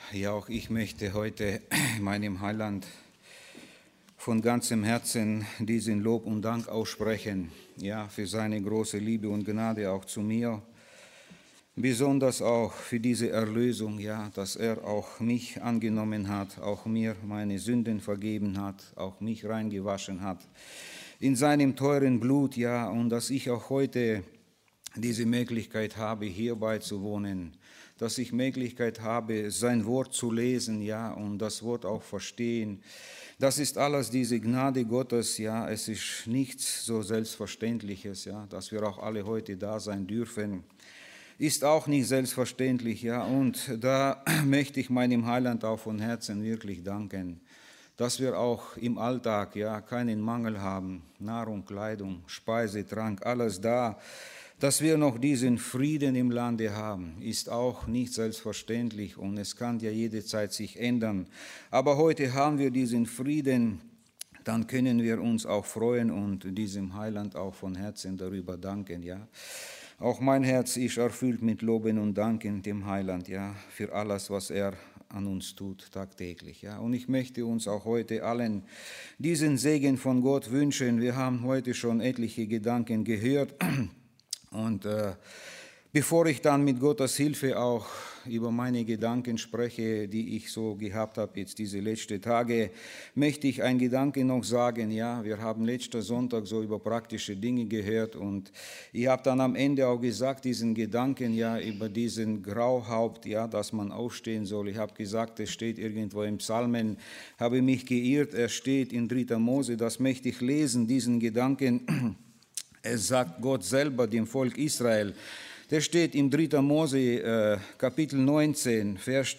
Ja, auch ich möchte heute meinem Heiland von ganzem Herzen diesen Lob und Dank aussprechen, ja, für seine große Liebe und Gnade auch zu mir, besonders auch für diese Erlösung, ja, dass er auch mich angenommen hat, auch mir meine Sünden vergeben hat, auch mich reingewaschen hat in seinem teuren Blut, ja, und dass ich auch heute diese Möglichkeit habe, hier beizuwohnen, dass ich Möglichkeit habe, sein Wort zu lesen, ja, und das Wort auch verstehen. Das ist alles diese Gnade Gottes, ja, es ist nichts so Selbstverständliches, ja, dass wir auch alle heute da sein dürfen, ist auch nicht selbstverständlich, ja, und da möchte ich meinem Heiland auch von Herzen wirklich danken, dass wir auch im Alltag, ja, keinen Mangel haben, Nahrung, Kleidung, Speise, Trank, alles da. Dass wir noch diesen Frieden im Lande haben, ist auch nicht selbstverständlich und es kann ja jederzeit sich ändern. Aber heute haben wir diesen Frieden, dann können wir uns auch freuen und diesem Heiland auch von Herzen darüber danken, ja. Auch mein Herz ist erfüllt mit Loben und Danken dem Heiland, ja, für alles, was er an uns tut, tagtäglich, ja. Und ich möchte uns auch heute allen diesen Segen von Gott wünschen. Wir haben heute schon etliche Gedanken gehört. Und bevor ich dann mit Gottes Hilfe auch über meine Gedanken spreche, die ich so gehabt habe jetzt diese letzten Tage, möchte ich einen Gedanken noch sagen. Ja, wir haben letzten Sonntag so über praktische Dinge gehört und ich habe dann am Ende auch gesagt, diesen Gedanken ja über diesen Grauhaupt, ja, dass man aufstehen soll. Ich habe gesagt, es steht irgendwo im Psalmen, habe mich geirrt, er steht in 3. Mose, das möchte ich lesen, diesen Gedanken. Es sagt Gott selber dem Volk Israel. Der steht im 3. Mose, Kapitel 19, Vers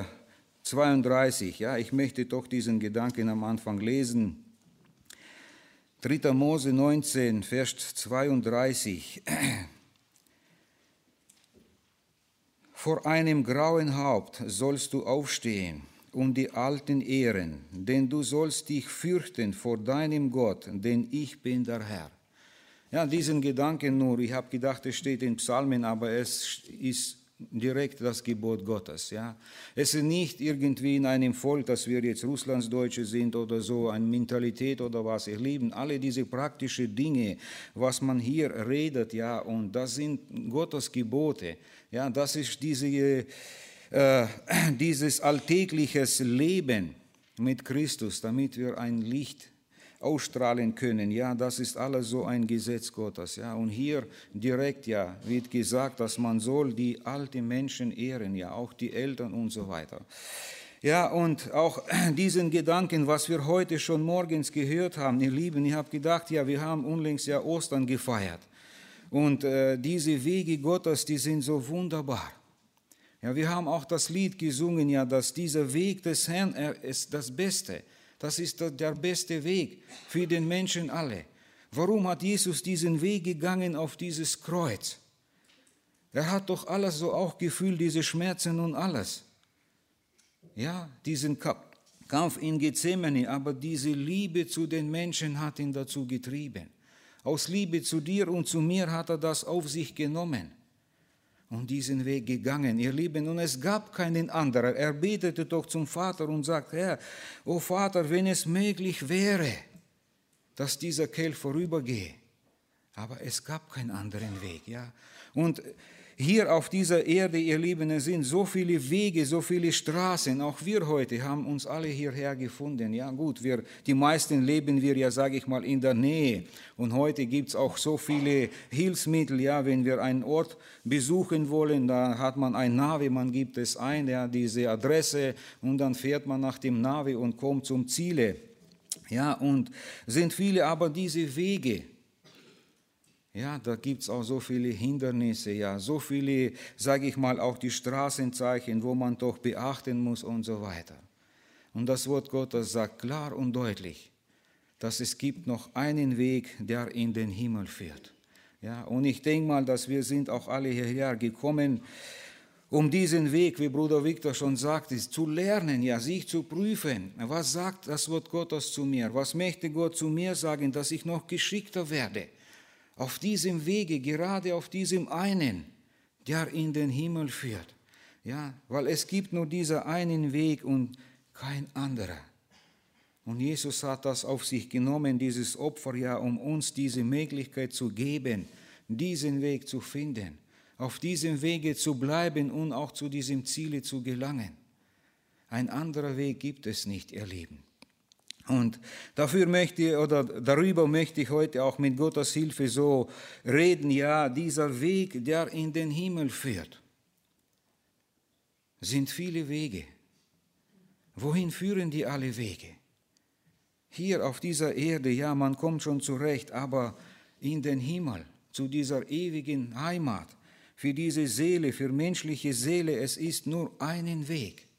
32. Ja, ich möchte doch diesen Gedanken am Anfang lesen. 3. Mose 19, Vers 32. Vor einem grauen Haupt sollst du aufstehen und die Alten ehren, denn du sollst dich fürchten vor deinem Gott, denn ich bin der Herr. Ja, diesen Gedanken nur, ich habe gedacht, es steht in Psalmen, aber es ist direkt das Gebot Gottes. Ja. Es ist nicht irgendwie in einem Volk, dass wir jetzt Russlandsdeutsche sind oder so, eine Mentalität oder was. Wir lieben alle diese praktischen Dinge, was man hier redet, ja, und das sind Gottes Gebote. Ja, das ist dieses alltägliches Leben mit Christus, damit wir ein Licht ausstrahlen können, ja, das ist alles so ein Gesetz Gottes, ja, und hier direkt, ja, wird gesagt, dass man soll die alten Menschen ehren, ja, auch die Eltern und so weiter. Ja, und auch diesen Gedanken, was wir heute schon morgens gehört haben, ihr Lieben, ich habe gedacht, ja, wir haben unlängst ja Ostern gefeiert und diese Wege Gottes, die sind so wunderbar. Ja, wir haben auch das Lied gesungen, ja, dass dieser Weg des Herrn ist das Beste. Das ist der beste Weg für den Menschen alle. Warum hat Jesus diesen Weg gegangen auf dieses Kreuz? Er hat doch alles so auch gefühlt, diese Schmerzen und alles. Ja, diesen Kampf in Gethsemane, aber diese Liebe zu den Menschen hat ihn dazu getrieben. Aus Liebe zu dir und zu mir hat er das auf sich genommen und diesen Weg gegangen, ihr Lieben, und es gab keinen anderen. Er betete doch zum Vater und sagt, Herr, o Vater, wenn es möglich wäre, dass dieser Kelch vorübergehe. Aber es gab keinen anderen Weg, ja. Und hier auf dieser Erde, ihr Lieben, es sind so viele Wege, so viele Straßen. Auch wir heute haben uns alle hierher gefunden. Ja gut, die meisten leben wir ja, sage ich mal, in der Nähe. Und heute gibt es auch so viele Hilfsmittel. Ja, wenn wir einen Ort besuchen wollen, da hat man ein Navi, man gibt es ein, ja, diese Adresse, und dann fährt man nach dem Navi und kommt zum Ziele. Ja, und sind viele aber diese Wege. Ja, da gibt es auch so viele Hindernisse, ja, so viele, sage ich mal, auch die Straßenzeichen, wo man doch beachten muss und so weiter. Und das Wort Gottes sagt klar und deutlich, dass es gibt noch einen Weg, der in den Himmel führt. Ja, und ich denke mal, dass wir sind auch alle hierher gekommen, um diesen Weg, wie Bruder Victor schon sagte, zu lernen, ja, sich zu prüfen. Was sagt das Wort Gottes zu mir? Was möchte Gott zu mir sagen, dass ich noch geschickter werde? Auf diesem Wege, gerade auf diesem einen, der in den Himmel führt. Ja, weil es gibt nur diesen einen Weg und kein anderer. Und Jesus hat das auf sich genommen, dieses Opfer, ja, um uns diese Möglichkeit zu geben, diesen Weg zu finden, auf diesem Wege zu bleiben und auch zu diesem Ziele zu gelangen. Ein anderer Weg gibt es nicht, ihr Lieben. Und darüber möchte ich heute auch mit Gottes Hilfe so reden, ja, dieser Weg, der in den Himmel führt. Sind viele Wege. Wohin führen die alle Wege? Hier auf dieser Erde, ja, man kommt schon zurecht, aber in den Himmel, zu dieser ewigen Heimat, für diese Seele, für menschliche Seele, es ist nur einen Weg.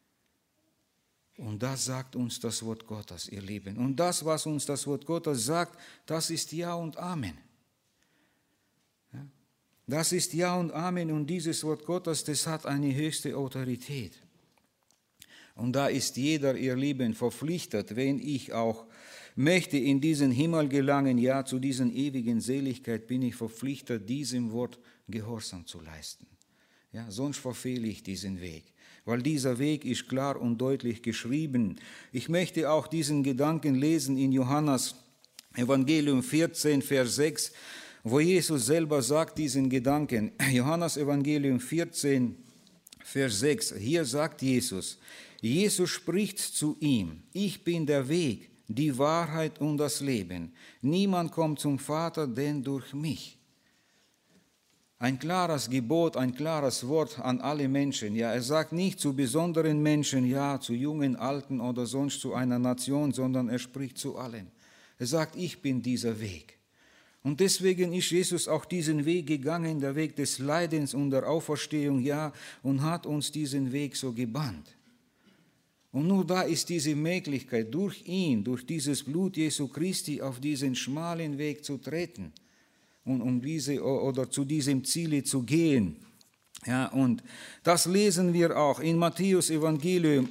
Und das sagt uns das Wort Gottes, ihr Lieben. Und das, was uns das Wort Gottes sagt, das ist Ja und Amen. Ja? Das ist Ja und Amen und dieses Wort Gottes, das hat eine höchste Autorität. Und da ist jeder, ihr Lieben, verpflichtet, wenn ich auch möchte in diesen Himmel gelangen, ja, zu dieser ewigen Seligkeit, bin ich verpflichtet, diesem Wort Gehorsam zu leisten. Ja, sonst verfehle ich diesen Weg, weil dieser Weg ist klar und deutlich geschrieben. Ich möchte auch diesen Gedanken lesen in Johannes Evangelium 14, Vers 6, wo Jesus selber sagt diesen Gedanken. Johannes Evangelium 14, Vers 6, hier sagt Jesus spricht zu ihm, ich bin der Weg, die Wahrheit und das Leben. Niemand kommt zum Vater, denn durch mich. Ein klares Gebot, ein klares Wort an alle Menschen. Ja, er sagt nicht zu besonderen Menschen, ja, zu jungen, alten oder sonst zu einer Nation, sondern er spricht zu allen. Er sagt, ich bin dieser Weg. Und deswegen ist Jesus auch diesen Weg gegangen, der Weg des Leidens und der Auferstehung, ja, und hat uns diesen Weg so gebannt. Und nur da ist diese Möglichkeit, durch ihn, durch dieses Blut Jesu Christi auf diesen schmalen Weg zu treten und zu diesem Ziele zu gehen. Ja, und das lesen wir auch in Matthäus Evangelium.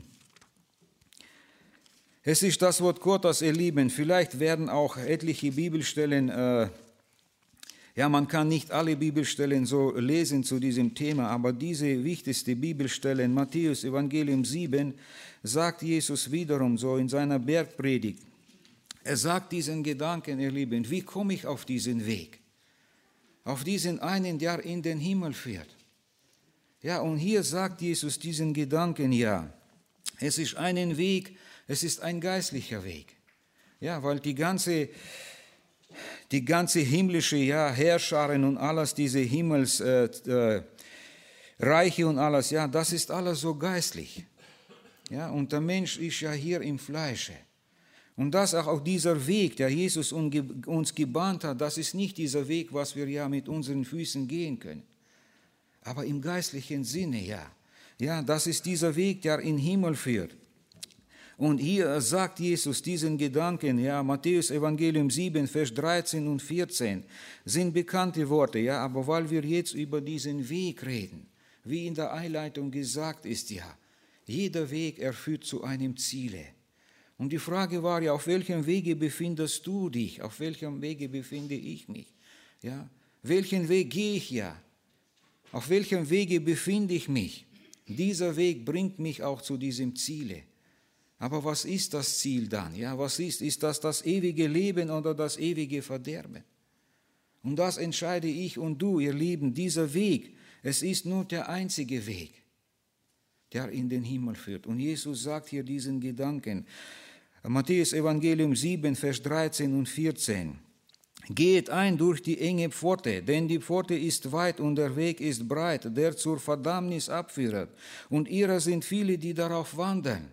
Es ist das Wort Gottes, ihr Lieben. Vielleicht werden auch etliche Bibelstellen, man kann nicht alle Bibelstellen so lesen zu diesem Thema, aber diese wichtigste Bibelstelle in Matthäus Evangelium 7 sagt Jesus wiederum so in seiner Bergpredigt. Er sagt diesen Gedanken, ihr Lieben, wie komme ich auf diesen Weg? Auf diesen einen, der in den Himmel führt. Ja, und hier sagt Jesus diesen Gedanken, ja, es ist ein Weg, es ist ein geistlicher Weg. Ja, weil die ganze himmlische Herrscharen und alles, diese Himmelsreiche und alles, ja, das ist alles so geistlich. Ja, und der Mensch ist ja hier im Fleische. Und das auch dieser Weg, der Jesus uns gebahnt hat, das ist nicht dieser Weg, was wir ja mit unseren Füßen gehen können. Aber im geistlichen Sinne, ja. Ja, das ist dieser Weg, der in den Himmel führt. Und hier sagt Jesus diesen Gedanken, ja, Matthäus Evangelium 7, Vers 13 und 14 sind bekannte Worte, ja, aber weil wir jetzt über diesen Weg reden, wie in der Einleitung gesagt ist, ja, jeder Weg, er führt zu einem Ziele. Und die Frage war ja, auf welchem Wege befindest du dich? Auf welchem Wege befinde ich mich? Ja, welchen Weg gehe ich ja? Auf welchem Wege befinde ich mich? Dieser Weg bringt mich auch zu diesem Ziele. Aber was ist das Ziel dann? Ja, was ist das ewige Leben oder das ewige Verderben? Und das entscheide ich und du, ihr Lieben, dieser Weg, es ist nur der einzige Weg, der in den Himmel führt. Und Jesus sagt hier diesen Gedanken, Matthäus Evangelium 7, Vers 13 und 14. Geht ein durch die enge Pforte, denn die Pforte ist weit und der Weg ist breit, der zur Verdammnis abführt. Und ihrer sind viele, die darauf wandern.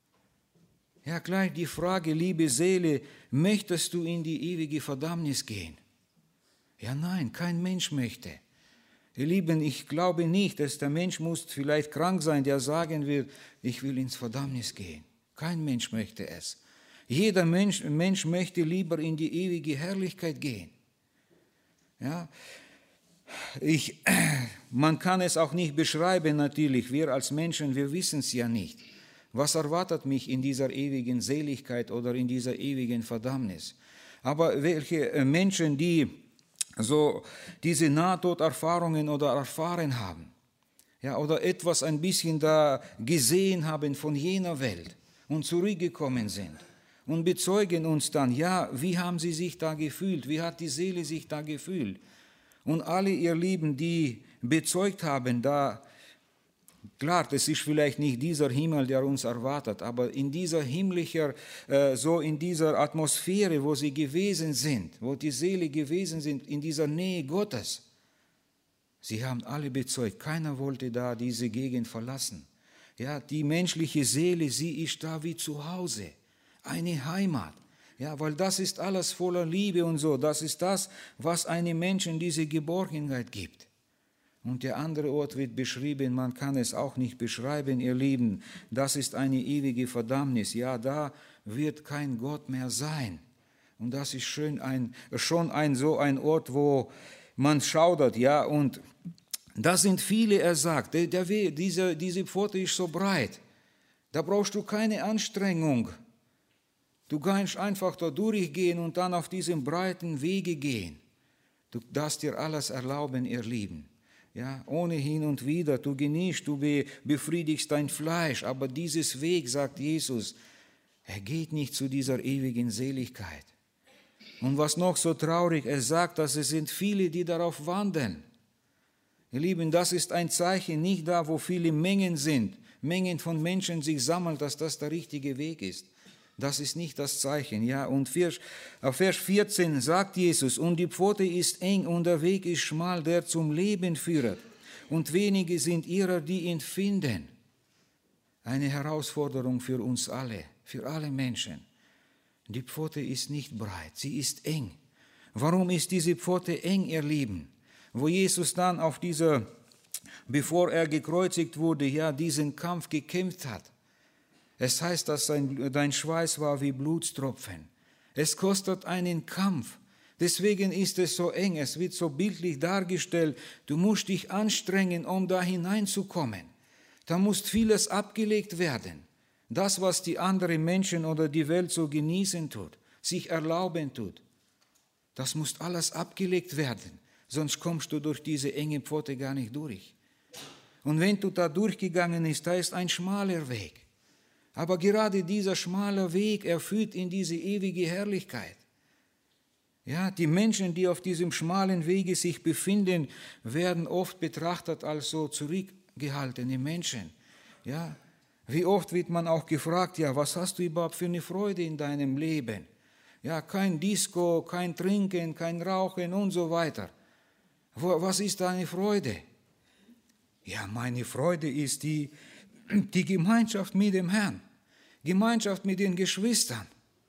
Ja, gleich die Frage, liebe Seele, möchtest du in die ewige Verdammnis gehen? Ja, nein, kein Mensch möchte. Ihr Lieben, ich glaube nicht, dass der Mensch muss vielleicht krank sein, der sagen will, ich will ins Verdammnis gehen. Kein Mensch möchte es. Jeder Mensch möchte lieber in die ewige Herrlichkeit gehen. Ja, man kann es auch nicht beschreiben natürlich, wir als Menschen, wir wissen es ja nicht. Was erwartet mich in dieser ewigen Seligkeit oder in dieser ewigen Verdammnis? Aber welche Menschen, die so diese Nahtoderfahrungen oder erfahren haben, ja, oder etwas ein bisschen da gesehen haben von jener Welt und zurückgekommen sind und bezeugen uns dann, ja, wie haben sie sich da gefühlt, wie hat die Seele sich da gefühlt. Und alle, ihr Lieben, die bezeugt haben, da, klar, das ist vielleicht nicht dieser Himmel, der uns erwartet, aber in dieser himmlischer, so in dieser Atmosphäre, wo sie gewesen sind, wo die Seele gewesen sind, in dieser Nähe Gottes, sie haben alle bezeugt, keiner wollte da diese Gegend verlassen. Ja, die menschliche Seele, sie ist da wie zu Hause, eine Heimat. Ja, weil das ist alles voller Liebe und so. Das ist das, was einem Menschen diese Geborgenheit gibt. Und der andere Ort wird beschrieben, man kann es auch nicht beschreiben, ihr Lieben. Das ist eine ewige Verdammnis. Ja, da wird kein Gott mehr sein. Und das ist schon so ein Ort, wo man schaudert, ja, und da sind viele, er sagt, diese Pforte ist so breit, da brauchst du keine Anstrengung. Du kannst einfach da durchgehen und dann auf diesem breiten Wege gehen. Du darfst dir alles erlauben, ihr Lieben. Ja, ohne hin und wieder, du genießt, du befriedigst dein Fleisch, aber dieses Weg, sagt Jesus, er geht nicht zu dieser ewigen Seligkeit. Und was noch so traurig, er sagt, dass es sind viele, die darauf wandeln. Ihr Lieben, das ist ein Zeichen, nicht da, wo viele Mengen sind, Mengen von Menschen sich sammeln, dass das der richtige Weg ist. Das ist nicht das Zeichen. Ja, und auf Vers 14 sagt Jesus, und die Pforte ist eng und der Weg ist schmal, der zum Leben führt. Und wenige sind ihrer, die ihn finden. Eine Herausforderung für uns alle, für alle Menschen. Die Pforte ist nicht breit, sie ist eng. Warum ist diese Pforte eng, ihr Lieben? Wo Jesus dann bevor er gekreuzigt wurde, ja, diesen Kampf gekämpft hat. Es heißt, dass dein Schweiß war wie Blutstropfen. Es kostet einen Kampf. Deswegen ist es so eng, es wird so bildlich dargestellt. Du musst dich anstrengen, um da hineinzukommen. Da muss vieles abgelegt werden. Das, was die anderen Menschen oder die Welt so genießen tut, sich erlauben tut, das muss alles abgelegt werden. Sonst kommst du durch diese enge Pforte gar nicht durch. Und wenn du da durchgegangen bist, da ist ein schmaler Weg. Aber gerade dieser schmale Weg, er führt in diese ewige Herrlichkeit. Ja, die Menschen, die auf diesem schmalen Wege sich befinden, werden oft betrachtet als so zurückgehaltene Menschen. Ja, wie oft wird man auch gefragt, ja, was hast du überhaupt für eine Freude in deinem Leben? Ja, kein Disco, kein Trinken, kein Rauchen und so weiter. Was ist deine Freude? Ja, meine Freude ist die Gemeinschaft mit dem Herrn, Gemeinschaft mit den Geschwistern.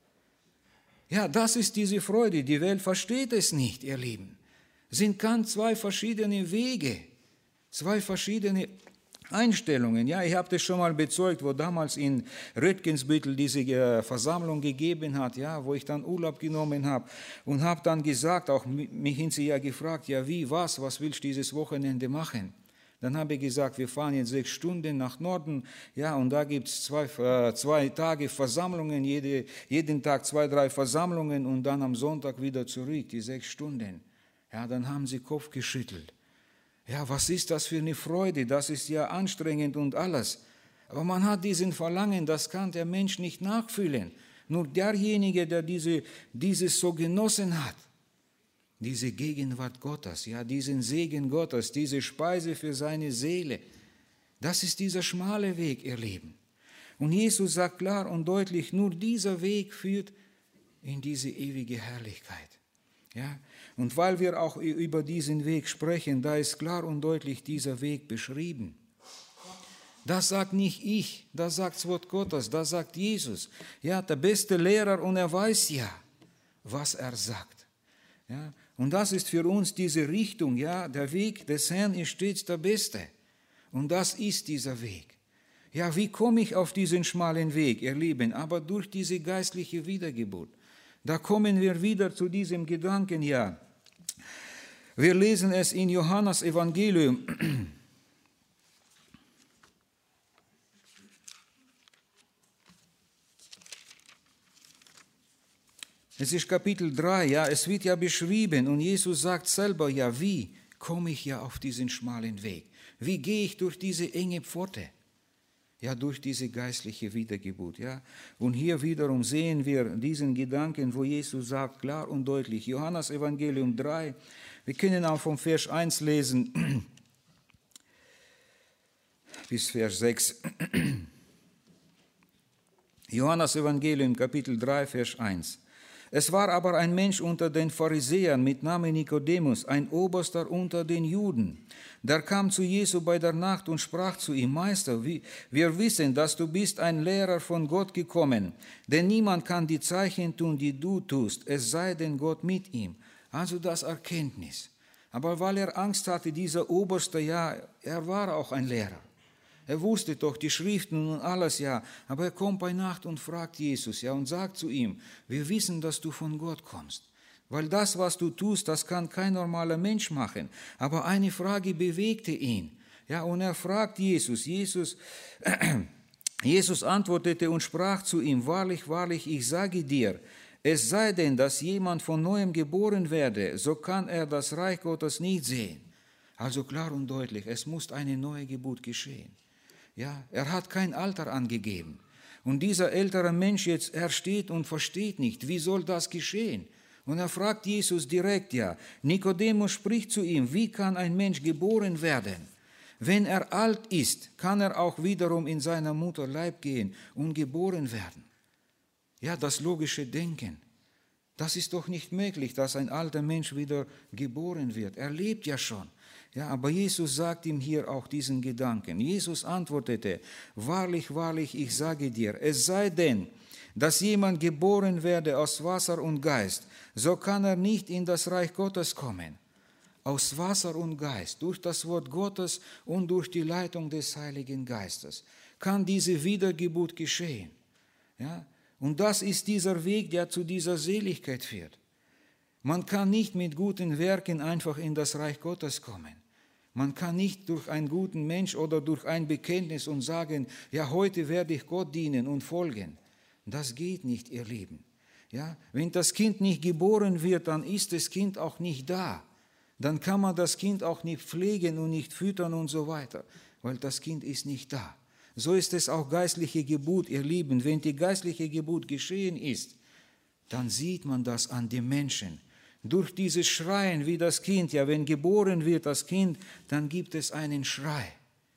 Ja, das ist diese Freude. Die Welt versteht es nicht, ihr Lieben. Es sind ganz zwei verschiedene Wege, zwei verschiedene Einstellungen. Ja, ich habe das schon mal bezeugt, wo damals in Röttgensbüttel diese Versammlung gegeben hat, ja, wo ich dann Urlaub genommen habe und habe dann gesagt, auch mich haben sie ja gefragt, ja wie, was willst du dieses Wochenende machen? Dann habe ich gesagt, wir fahren jetzt 6 Stunden nach Norden, ja, und da gibt es 2 Tage Versammlungen, jeden Tag 2, 3 Versammlungen und dann am Sonntag wieder zurück, die 6 Stunden. Ja, dann haben sie Kopf geschüttelt. Ja, was ist das für eine Freude? Das ist ja anstrengend und alles. Aber man hat diesen Verlangen, das kann der Mensch nicht nachfühlen. Nur derjenige, der dieses so genossen hat, diese Gegenwart Gottes, ja, diesen Segen Gottes, diese Speise für seine Seele, das ist dieser schmale Weg, ihr Lieben. Und Jesus sagt klar und deutlich, nur dieser Weg führt in diese ewige Herrlichkeit. Ja? Und weil wir auch über diesen Weg sprechen, da ist klar und deutlich dieser Weg beschrieben. Das sagt nicht ich, das sagt das Wort Gottes, das sagt Jesus. Ja, der beste Lehrer und er weiß ja, was er sagt. Ja, und das ist für uns diese Richtung, ja, der Weg des Herrn ist stets der beste. Und das ist dieser Weg. Ja, wie komme ich auf diesen schmalen Weg, ihr Lieben? Aber durch diese geistliche Wiedergeburt. Da kommen wir wieder zu diesem Gedanken, ja. Wir lesen es in Johannes Evangelium. Es ist Kapitel 3, ja, es wird ja beschrieben und Jesus sagt selber, ja, wie komme ich ja auf diesen schmalen Weg? Wie gehe ich durch diese enge Pforte? Ja, durch diese geistliche Wiedergeburt. Ja. Und hier wiederum sehen wir diesen Gedanken, wo Jesus sagt, klar und deutlich, Johannes Evangelium 3, wir können auch vom Vers 1 lesen bis Vers 6. Johannes Evangelium, Kapitel 3, Vers 1. Es war aber ein Mensch unter den Pharisäern mit Namen Nikodemus, ein Oberster unter den Juden. Der kam zu Jesu bei der Nacht und sprach zu ihm, Meister, wir wissen, dass du bist ein Lehrer von Gott gekommen, denn niemand kann die Zeichen tun, die du tust, es sei denn Gott mit ihm. Also das Erkenntnis. Aber weil er Angst hatte, dieser Oberste, ja, er war auch ein Lehrer. Er wusste doch die Schriften und alles, ja, aber er kommt bei Nacht und fragt Jesus, ja, und sagt zu ihm, wir wissen, dass du von Gott kommst, weil das, was du tust, das kann kein normaler Mensch machen, aber eine Frage bewegte ihn, ja, und er fragt Jesus antwortete und sprach zu ihm, wahrlich, wahrlich, ich sage dir, es sei denn, dass jemand von Neuem geboren werde, so kann er das Reich Gottes nicht sehen. Also klar und deutlich, es muss eine neue Geburt geschehen. Ja, er hat kein Alter angegeben. Und dieser ältere Mensch jetzt, er steht und versteht nicht, wie soll das geschehen? Und er fragt Jesus direkt, ja, Nikodemus spricht zu ihm, wie kann ein Mensch geboren werden? Wenn er alt ist, kann er auch wiederum in seiner Mutter Leib gehen und geboren werden. Ja, das logische Denken. Das ist doch nicht möglich, dass ein alter Mensch wieder geboren wird. Er lebt ja schon. Ja, aber Jesus sagt ihm hier auch diesen Gedanken. Jesus antwortete, wahrlich, wahrlich, ich sage dir, es sei denn, dass jemand geboren werde aus Wasser und Geist, so kann er nicht in das Reich Gottes kommen. Aus Wasser und Geist, durch das Wort Gottes und durch die Leitung des Heiligen Geistes, kann diese Wiedergeburt geschehen. Ja, und das ist dieser Weg, der zu dieser Seligkeit führt. Man kann nicht mit guten Werken einfach in das Reich Gottes kommen. Man kann nicht durch einen guten Mensch oder durch ein Bekenntnis und sagen, ja, heute werde ich Gott dienen und folgen. Das geht nicht, ihr Lieben. Ja, wenn das Kind nicht geboren wird, dann ist das Kind auch nicht da. Dann kann man das Kind auch nicht pflegen und nicht füttern und so weiter, weil das Kind ist nicht da. So ist es auch geistliche Geburt, ihr Lieben. Wenn die geistliche Geburt geschehen ist, dann sieht man das an den Menschen. Durch dieses Schreien wie das Kind, ja, wenn geboren wird das Kind, dann gibt es einen Schrei.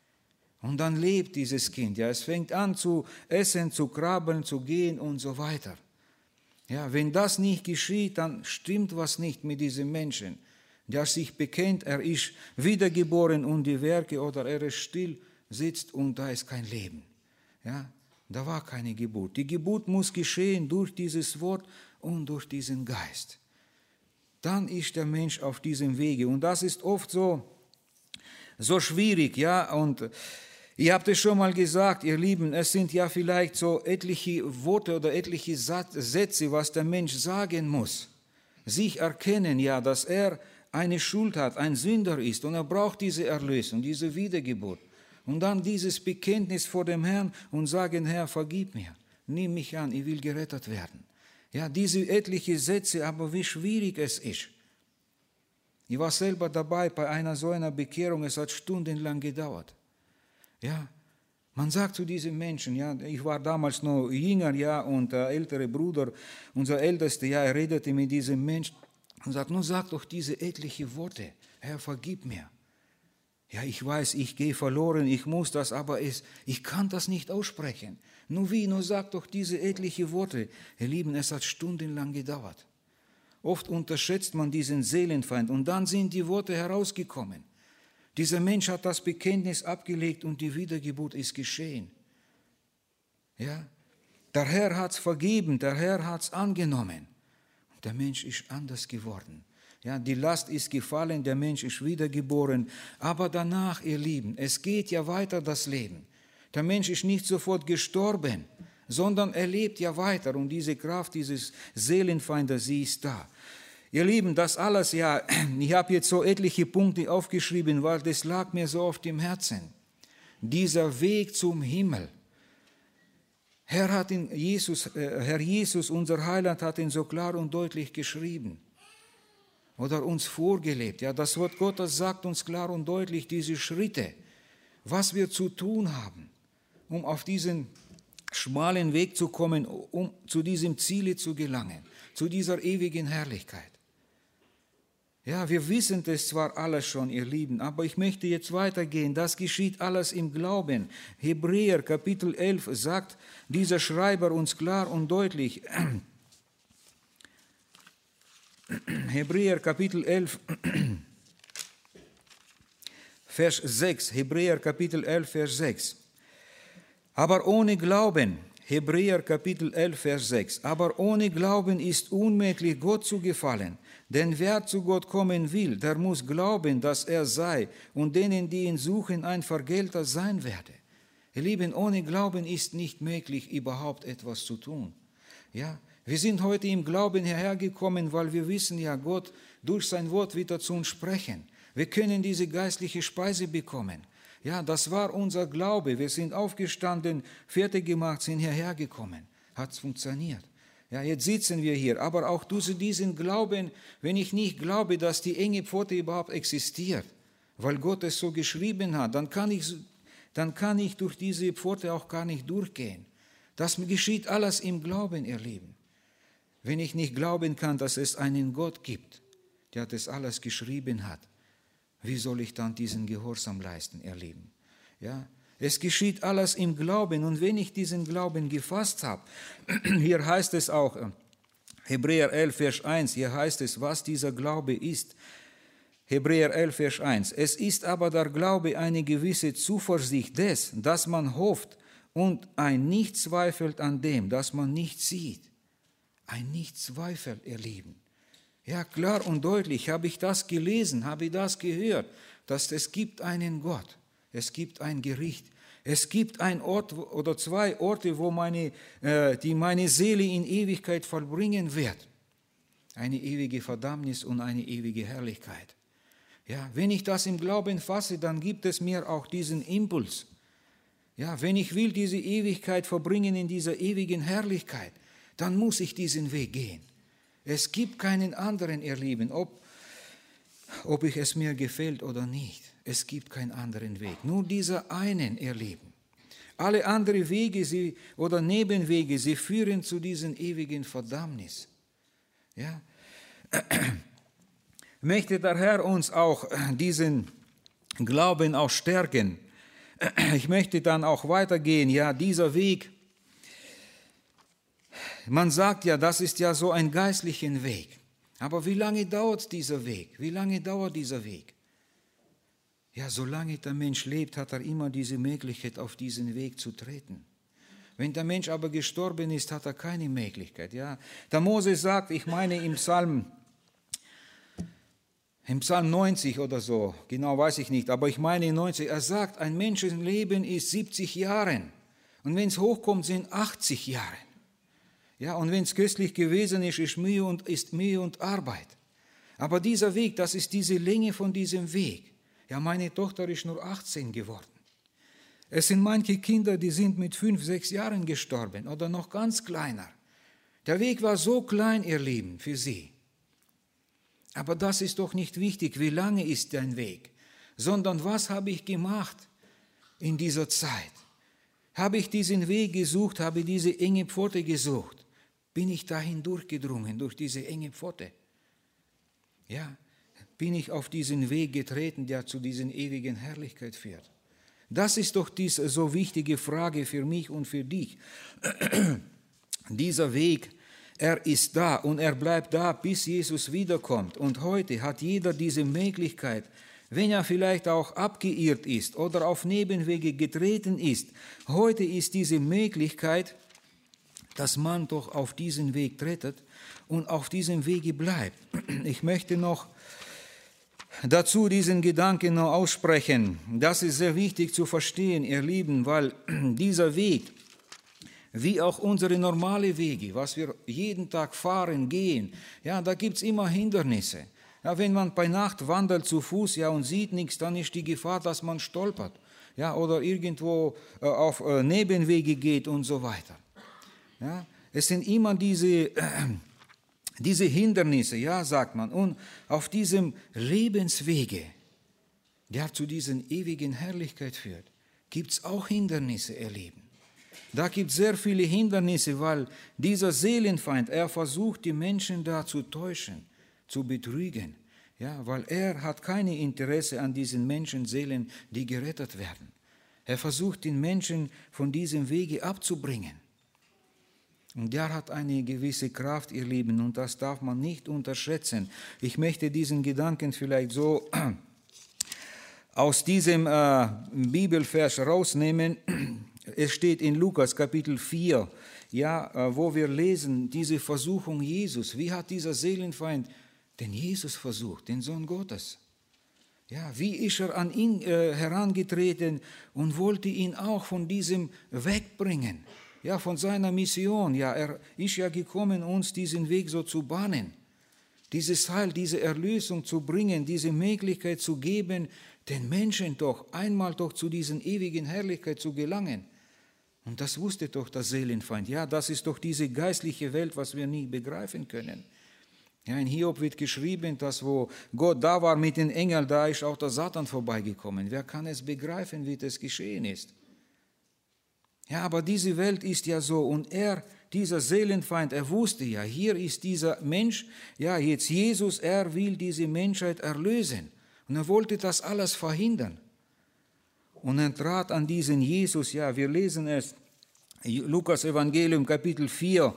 Und dann lebt dieses Kind, ja, es fängt an zu essen, zu krabbeln, zu gehen und so weiter. Ja, wenn das nicht geschieht, dann stimmt was nicht mit diesem Menschen, der sich bekennt, er ist wiedergeboren und die Werke oder er ist still, sitzt und da ist kein Leben. Ja, da war keine Geburt. Die Geburt muss geschehen durch dieses Wort und durch diesen Geist. Dann ist der Mensch auf diesem Wege. Und das ist oft so schwierig, ja. Und ihr habt es schon mal gesagt, ihr Lieben, es sind ja vielleicht so etliche Worte oder etliche Sätze, was der Mensch sagen muss. Sich erkennen, ja, dass er eine Schuld hat, ein Sünder ist und er braucht diese Erlösung, diese Wiedergeburt. Und dann dieses Bekenntnis vor dem Herrn und sagen, Herr, vergib mir, nimm mich an, ich will gerettet werden. Ja, diese etliche Sätze, aber wie schwierig es ist. Ich war selber dabei bei einer so einer Bekehrung, es hat stundenlang gedauert. Ja, man sagt zu diesen Menschen, ja, ich war damals noch jünger, ja, und der ältere Bruder, unser Ältester, ja, er redete mit diesem Menschen und sagt, nun sag doch diese etliche Worte, Herr, vergib mir. Ja, ich weiß, ich gehe verloren, ich muss das, aber ich kann das nicht aussprechen. Nur wie, nur sag doch diese etliche Worte. Ihr Lieben, es hat stundenlang gedauert. Oft unterschätzt man diesen Seelenfeind und dann sind die Worte herausgekommen. Dieser Mensch hat das Bekenntnis abgelegt und die Wiedergeburt ist geschehen. Ja, der Herr hat es vergeben, der Herr hat es angenommen. Und der Mensch ist anders geworden. Ja, die Last ist gefallen, der Mensch ist wiedergeboren. Aber danach, ihr Lieben, es geht ja weiter das Leben. Der Mensch ist nicht sofort gestorben, sondern er lebt ja weiter. Und diese Kraft dieses Seelenfeindes, sie ist da. Ihr Lieben, das alles, ja, ich habe jetzt so etliche Punkte aufgeschrieben, weil das lag mir so auf dem Herzen. Dieser Weg zum Himmel. Herr Jesus, unser Heiland, hat ihn so klar und deutlich geschrieben. oder uns vorgelebt. Ja, das Wort Gottes sagt uns klar und deutlich diese Schritte, was wir zu tun haben, um auf diesen schmalen Weg zu kommen, um zu diesem Ziele zu gelangen, zu dieser ewigen Herrlichkeit. Ja, wir wissen das zwar alles schon, ihr Lieben, aber ich möchte jetzt weitergehen. Das geschieht alles im Glauben. Hebräer Kapitel 11 sagt dieser Schreiber uns klar und deutlich. Hebräer Kapitel 11, Vers 6. Hebräer Kapitel 11, Vers 6. Aber ohne Glauben, Hebräer Kapitel 11, Vers 6, aber ohne Glauben ist unmöglich, Gott zu gefallen. Denn wer zu Gott kommen will, der muss glauben, dass er sei und denen, die ihn suchen, ein Vergelter sein werde. Ihr Lieben, ohne Glauben ist nicht möglich, überhaupt etwas zu tun. Ja, wir sind heute im Glauben hierher gekommen, weil wir wissen, ja, Gott durch sein Wort wird er zu uns sprechen. Wir können diese geistliche Speise bekommen. Ja, das war unser Glaube. Wir sind aufgestanden, fertig gemacht, sind hierher gekommen. Hat es funktioniert. Ja, jetzt sitzen wir hier, aber auch durch diesen Glauben, wenn ich nicht glaube, dass die enge Pforte überhaupt existiert, weil Gott es so geschrieben hat, dann kann ich durch diese Pforte auch gar nicht durchgehen. Das geschieht alles im Glauben, ihr Lieben. Wenn ich nicht glauben kann, dass es einen Gott gibt, der das alles geschrieben hat, wie soll ich dann diesen Gehorsam leisten, ihr Lieben? Ja, es geschieht alles im Glauben und wenn ich diesen Glauben gefasst habe, hier heißt es auch, Hebräer 11, Vers 1, hier heißt es, was dieser Glaube ist. Hebräer 11, Vers 1, es ist aber der Glaube eine gewisse Zuversicht des, dass man hofft und ein nicht zweifelt an dem, das man nicht sieht. Ein nicht zweifelt, ihr Lieben. Ja, klar und deutlich habe ich das gelesen, habe ich das gehört, dass es gibt einen Gott. Es gibt ein Gericht. Es gibt ein Ort oder zwei Orte, wo die meine Seele in Ewigkeit vollbringen wird. Eine ewige Verdammnis und eine ewige Herrlichkeit. Ja, wenn ich das im Glauben fasse, dann gibt es mir auch diesen Impuls. Ja, wenn ich will diese Ewigkeit verbringen in dieser ewigen Herrlichkeit, dann muss ich diesen Weg gehen. Es gibt keinen anderen, ihr Lieben, ob ich es mir gefällt oder nicht. Es gibt keinen anderen Weg. Nur dieser einen, ihr Lieben. Alle anderen Wege oder Nebenwege, sie führen zu diesem ewigen Verdammnis. Ja? Möchte der Herr uns auch diesen Glauben auch stärken. Ich möchte dann auch weitergehen. Ja, dieser Weg, man sagt ja, das ist ja so ein geistlicher Weg. Aber wie lange dauert dieser Weg? Wie lange dauert dieser Weg? Ja, solange der Mensch lebt, hat er immer diese Möglichkeit, auf diesen Weg zu treten. Wenn der Mensch aber gestorben ist, hat er keine Möglichkeit. Ja, der Mose sagt, ich meine im Psalm 90 oder so, genau weiß ich nicht, aber ich meine 90, er sagt, ein Menschenleben ist 70 Jahre und wenn es hochkommt, sind 80 Jahre. Ja, und wenn es köstlich gewesen ist, ist Mühe und Arbeit. Aber dieser Weg, das ist diese Länge von diesem Weg. Ja, meine Tochter ist nur 18 geworden. Es sind manche Kinder, die sind mit 5, 6 Jahren gestorben oder noch ganz kleiner. Der Weg war so klein, ihr Lieben, für sie. Aber das ist doch nicht wichtig, wie lange ist dein Weg, sondern was habe ich gemacht in dieser Zeit? Habe ich diesen Weg gesucht, habe ich diese enge Pforte gesucht? Bin ich dahin durchgedrungen, durch diese enge Pforte? Ja, bin ich auf diesen Weg getreten, der zu dieser ewigen Herrlichkeit führt? Das ist doch diese so wichtige Frage für mich und für dich. Dieser Weg, er ist da und er bleibt da, bis Jesus wiederkommt. Und heute hat jeder diese Möglichkeit, wenn er vielleicht auch abgeirrt ist oder auf Nebenwege getreten ist. Heute ist diese Möglichkeit, dass man doch auf diesen Weg tretet und auf diesem Wege bleibt. Ich möchte noch dazu diesen Gedanken noch aussprechen. Das ist sehr wichtig zu verstehen, ihr Lieben, weil dieser Weg, wie auch unsere normalen Wege, was wir jeden Tag fahren, gehen, ja, da gibt es immer Hindernisse. Ja, wenn man bei Nacht wandert zu Fuß, ja, und sieht nichts, dann ist die Gefahr, dass man stolpert, ja, oder irgendwo auf Nebenwege geht und so weiter. Ja, es sind immer diese diese Hindernisse, ja, sagt man, und auf diesem Lebenswege, der zu diesen ewigen Herrlichkeit führt, gibt es auch Hindernisse, ihr Lieben. Da gibt es sehr viele Hindernisse, weil dieser Seelenfeind, er versucht, die Menschen da zu täuschen, zu betrügen. Ja, weil er hat kein Interesse an diesen Menschenseelen, die gerettet werden. Er versucht, den Menschen von diesem Wege abzubringen. Und der hat eine gewisse Kraft, ihr Lieben, und das darf man nicht unterschätzen. Ich möchte diesen Gedanken vielleicht so aus diesem Bibelvers rausnehmen. Es steht in Lukas Kapitel 4, ja, wo wir lesen, diese Versuchung Jesus. Wie hat dieser Seelenfeind den Jesus versucht, den Sohn Gottes? Ja, wie ist er an ihn herangetreten und wollte ihn auch von diesem wegbringen? Ja, von seiner Mission. Ja, er ist ja gekommen, uns diesen Weg so zu bahnen. Dieses Heil, diese Erlösung zu bringen, diese Möglichkeit zu geben, den Menschen doch einmal doch zu diesen ewigen Herrlichkeit zu gelangen. Und das wusste doch der Seelenfeind. Ja, das ist doch diese geistliche Welt, was wir nie begreifen können. Ja, in Hiob wird geschrieben, dass wo Gott da war mit den Engeln, da ist auch der Satan vorbeigekommen. Wer kann es begreifen, wie das geschehen ist? Ja, aber diese Welt ist ja so und dieser Seelenfeind, er wusste ja, hier ist dieser Mensch, ja, jetzt Jesus, er will diese Menschheit erlösen. Und er wollte das alles verhindern. Und er trat an diesen Jesus, ja, wir lesen es, Lukas Evangelium Kapitel 4,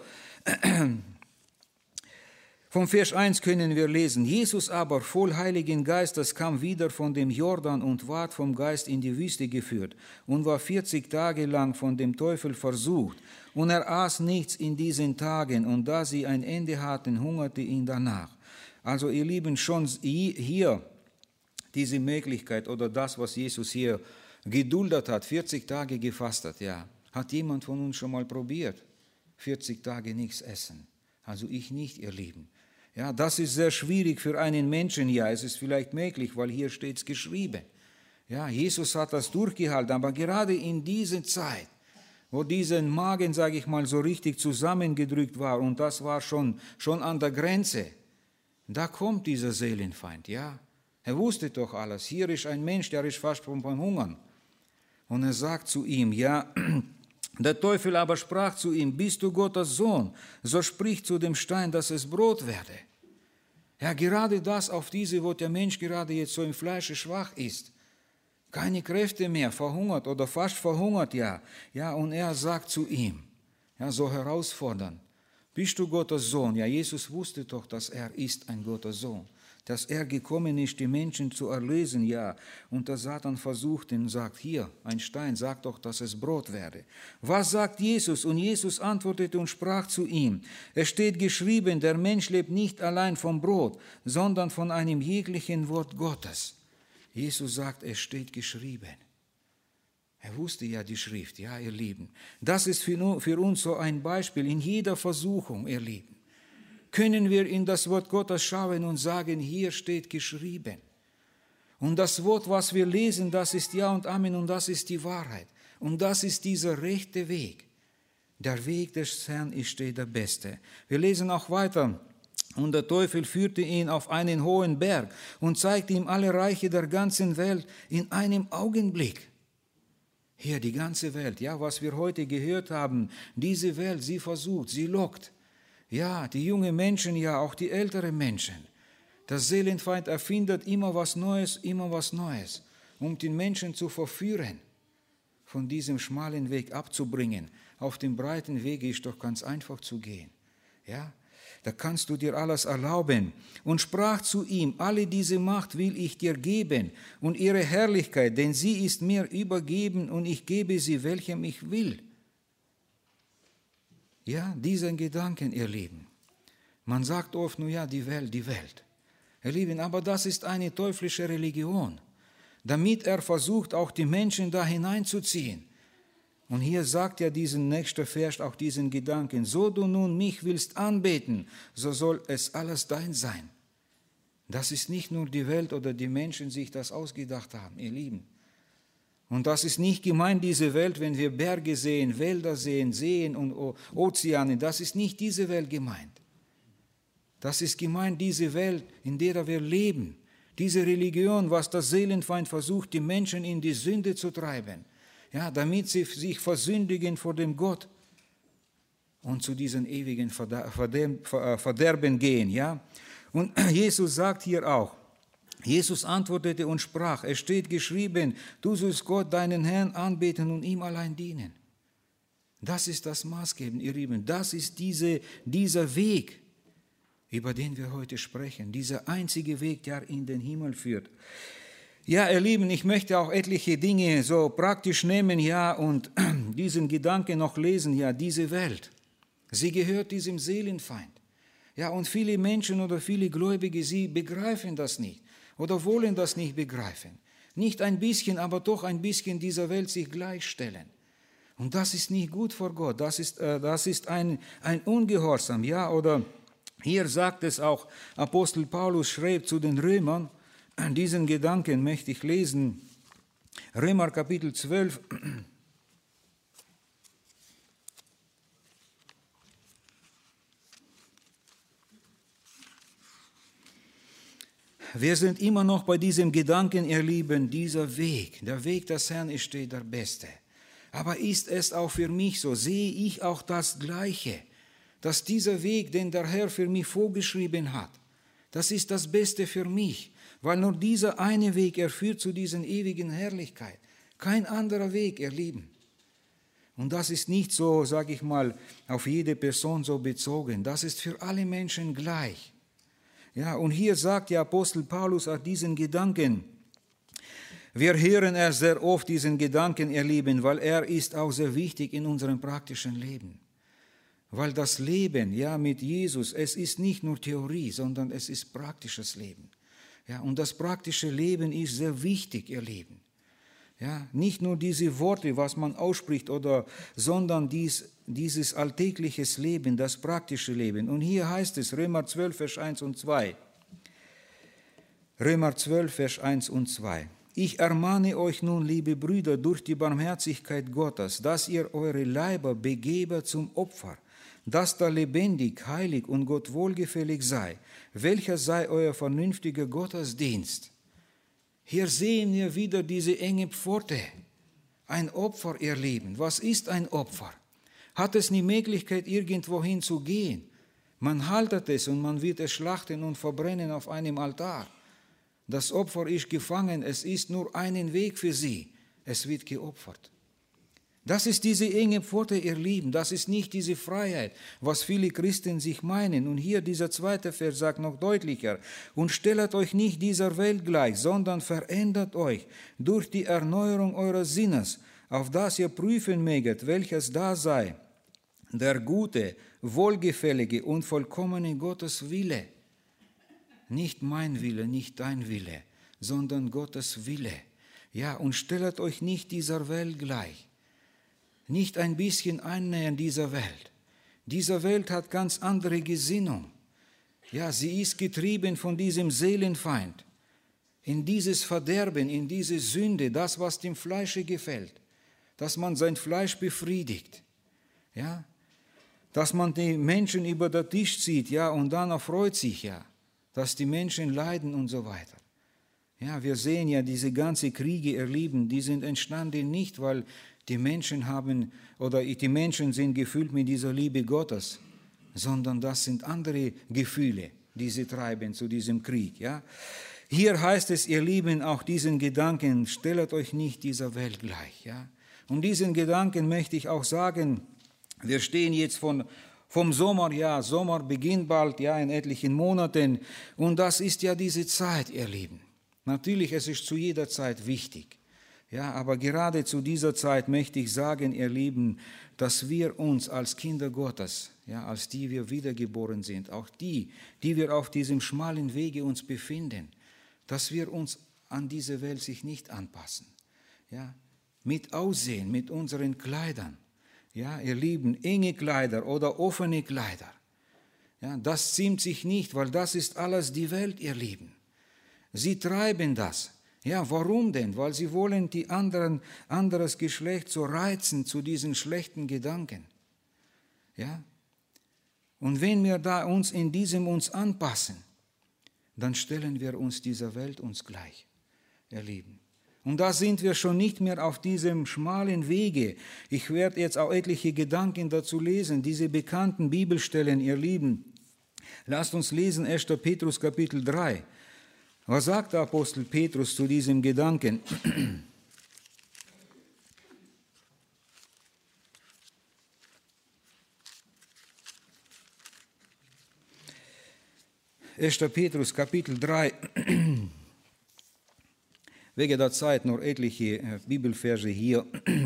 vom Vers 1 können wir lesen, Jesus aber voll Heiligen Geistes kam wieder von dem Jordan und ward vom Geist in die Wüste geführt und war 40 Tage lang von dem Teufel versucht. Und er aß nichts in diesen Tagen, und da sie ein Ende hatten, hungerte ihn danach. Also ihr Lieben, schon hier diese Möglichkeit oder das, was Jesus hier geduldet hat, 40 Tage gefastet, ja. Hat jemand von uns schon mal probiert? 40 Tage nichts essen. Also ich nicht, ihr Lieben. Ja, das ist sehr schwierig für einen Menschen. Ja, es ist vielleicht möglich, weil hier steht es geschrieben. Ja, Jesus hat das durchgehalten, aber gerade in dieser Zeit, wo dieser Magen, sage ich mal, so richtig zusammengedrückt war und das war schon an der Grenze, da kommt dieser Seelenfeind, ja. Er wusste doch alles. Hier ist ein Mensch, der ist fast vom Hungern. Und er sagt zu ihm, ja, der Teufel aber sprach zu ihm, bist du Gottes Sohn, so sprich zu dem Stein, dass es Brot werde. Ja, gerade das auf diese, wo der Mensch gerade jetzt so im Fleische schwach ist, keine Kräfte mehr, verhungert oder fast verhungert, ja. Ja, und er sagt zu ihm, ja, so herausfordern, bist du Gottes Sohn? Ja, Jesus wusste doch, dass er ist ein Gottes Sohn. Dass er gekommen ist, die Menschen zu erlösen, ja. Und der Satan versucht und sagt, hier, ein Stein, sag doch, dass es Brot werde. Was sagt Jesus? Und Jesus antwortete und sprach zu ihm, es steht geschrieben, der Mensch lebt nicht allein vom Brot, sondern von einem jeglichen Wort Gottes. Jesus sagt, es steht geschrieben. Er wusste ja die Schrift, ja, ihr Lieben. Das ist für uns so ein Beispiel in jeder Versuchung, ihr Lieben. Können wir in das Wort Gottes schauen und sagen, hier steht geschrieben. Und das Wort, was wir lesen, das ist Ja und Amen und das ist die Wahrheit. Und das ist dieser rechte Weg. Der Weg des Herrn ist der beste. Wir lesen auch weiter. Und der Teufel führte ihn auf einen hohen Berg und zeigte ihm alle Reiche der ganzen Welt in einem Augenblick. Hier die ganze Welt, ja, was wir heute gehört haben, diese Welt, sie versucht, sie lockt. Ja, die jungen Menschen, ja, auch die älteren Menschen. Der Seelenfeind erfindet immer was Neues, um den Menschen zu verführen, von diesem schmalen Weg abzubringen. Auf dem breiten Weg ist doch ganz einfach zu gehen. Ja, da kannst du dir alles erlauben. Und sprach zu ihm, alle diese Macht will ich dir geben und ihre Herrlichkeit, denn sie ist mir übergeben und ich gebe sie, welchem ich will. Ja, diesen Gedanken, ihr Lieben. Man sagt oft nur, ja, die Welt. Ihr Lieben, aber das ist eine teuflische Religion, damit er versucht, auch die Menschen da hineinzuziehen. Und hier sagt ja diesen nächsten Vers auch diesen Gedanken, so du nun mich willst anbeten, so soll es alles dein sein. Das ist nicht nur die Welt oder die Menschen sich das ausgedacht haben, ihr Lieben. Und das ist nicht gemeint, diese Welt, wenn wir Berge sehen, Wälder sehen, Seen und Ozeane, das ist nicht diese Welt gemeint. Das ist gemeint, diese Welt, in der wir leben. Diese Religion, was der Seelenfeind versucht, die Menschen in die Sünde zu treiben, ja, damit sie sich versündigen vor dem Gott und zu diesem ewigen Verderben gehen. Ja. Und Jesus sagt hier auch, Jesus antwortete und sprach, es steht geschrieben, du sollst Gott, deinen Herrn, anbeten und ihm allein dienen. Das ist das Maßgeben, ihr Lieben, das ist dieser Weg, über den wir heute sprechen, dieser einzige Weg, der in den Himmel führt. Ja, ihr Lieben, ich möchte auch etliche Dinge so praktisch nehmen, ja, und diesen Gedanken noch lesen, ja, diese Welt, sie gehört diesem Seelenfeind. Ja, und viele Menschen oder viele Gläubige, sie begreifen das nicht oder wollen das nicht begreifen. Nicht ein bisschen, aber doch ein bisschen dieser Welt sich gleichstellen. Und das ist nicht gut vor Gott, das ist ein Ungehorsam, ja, oder hier sagt es auch, Apostel Paulus schreibt zu den Römern, diesen Gedanken möchte ich lesen, Römer Kapitel 12, wir sind immer noch bei diesem Gedanken, ihr Lieben, dieser Weg, der Weg des Herrn ist der beste. Aber ist es auch für mich so, sehe ich auch das Gleiche, dass dieser Weg, den der Herr für mich vorgeschrieben hat, das ist das Beste für mich, weil nur dieser eine Weg, er führt zu dieser ewigen Herrlichkeit. Kein anderer Weg, ihr Lieben. Und das ist nicht so, sage ich mal, auf jede Person so bezogen. Das ist für alle Menschen gleich. Ja, und hier sagt der Apostel Paulus auch diesen Gedanken. Wir hören er sehr oft, diesen Gedanken, ihr Lieben, weil er ist auch sehr wichtig in unserem praktischen Leben. Weil das Leben, ja, mit Jesus, es ist nicht nur Theorie, sondern es ist praktisches Leben. Ja, und das praktische Leben ist sehr wichtig, ihr Lieben. Ja, nicht nur diese Worte, was man ausspricht, sondern dieses alltägliches Leben, das praktische Leben. Und hier heißt es, Römer 12, Vers 1 und 2. Römer 12, Vers 1 und 2. Ich ermahne euch nun, liebe Brüder, durch die Barmherzigkeit Gottes, dass ihr eure Leiber begebe zum Opfer, dass da lebendig, heilig und Gott wohlgefällig sei. Welcher sei euer vernünftiger Gottesdienst? Hier sehen wir wieder diese enge Pforte. Ein Opfer, ihr Lieben. Was ist ein Opfer? Hat es die Möglichkeit, irgendwohin zu gehen? Man haltet es und man wird es schlachten und verbrennen auf einem Altar. Das Opfer ist gefangen, es ist nur einen Weg für sie. Es wird geopfert. Das ist diese enge Pforte, ihr Lieben, das ist nicht diese Freiheit, was viele Christen sich meinen. Und hier dieser zweite Vers sagt noch deutlicher, und stellt euch nicht dieser Welt gleich, sondern verändert euch durch die Erneuerung eures Sinnes, auf das ihr prüfen möget, welches da sei, der gute, wohlgefällige und vollkommene Gottes Wille. Nicht mein Wille, nicht dein Wille, sondern Gottes Wille. Ja, und stellt euch nicht dieser Welt gleich. Nicht ein bisschen annähern dieser Welt. Diese Welt hat ganz andere Gesinnung. Ja, sie ist getrieben von diesem Seelenfeind. In dieses Verderben, in diese Sünde, das, was dem Fleische gefällt. Dass man sein Fleisch befriedigt. Ja, dass man die Menschen über den Tisch zieht, ja, und dann erfreut sich, ja, dass die Menschen leiden und so weiter. Ja, wir sehen ja, diese ganzen Kriege, ihr Lieben, die sind entstanden nicht, weil die Menschen sind gefüllt mit dieser Liebe Gottes, sondern das sind andere Gefühle, die sie treiben zu diesem Krieg. Ja? Hier heißt es, ihr Lieben, auch diesen Gedanken, stellt euch nicht dieser Welt gleich. Ja? Und diesen Gedanken möchte ich auch sagen, wir stehen jetzt vom Sommer, ja, Sommer beginnt bald, ja, in etlichen Monaten, und das ist ja diese Zeit, ihr Lieben. Natürlich, es ist zu jeder Zeit wichtig. Ja, aber gerade zu dieser Zeit möchte ich sagen, ihr Lieben, dass wir uns als Kinder Gottes, ja, als die wir wiedergeboren sind, auch die wir auf diesem schmalen Wege uns befinden, dass wir uns an diese Welt sich nicht anpassen. Ja, mit Aussehen, mit unseren Kleidern. Ja, ihr Lieben, enge Kleider oder offene Kleider. Ja, das ziemt sich nicht, weil das ist alles die Welt, ihr Lieben. Sie treiben das. Ja, warum denn? Weil sie wollen die anderes Geschlecht so reizen zu diesen schlechten Gedanken. Ja? Und wenn wir da uns in diesem uns anpassen, dann stellen wir uns dieser Welt uns gleich, ihr Lieben. Und da sind wir schon nicht mehr auf diesem schmalen Wege. Ich werde jetzt auch etliche Gedanken dazu lesen, diese bekannten Bibelstellen, ihr Lieben. Lasst uns lesen 1. Petrus Kapitel 3. Was sagt der Apostel Petrus zu diesem Gedanken? 1. Petrus Kapitel 3. Wegen der Zeit nur etliche Bibelverse hier.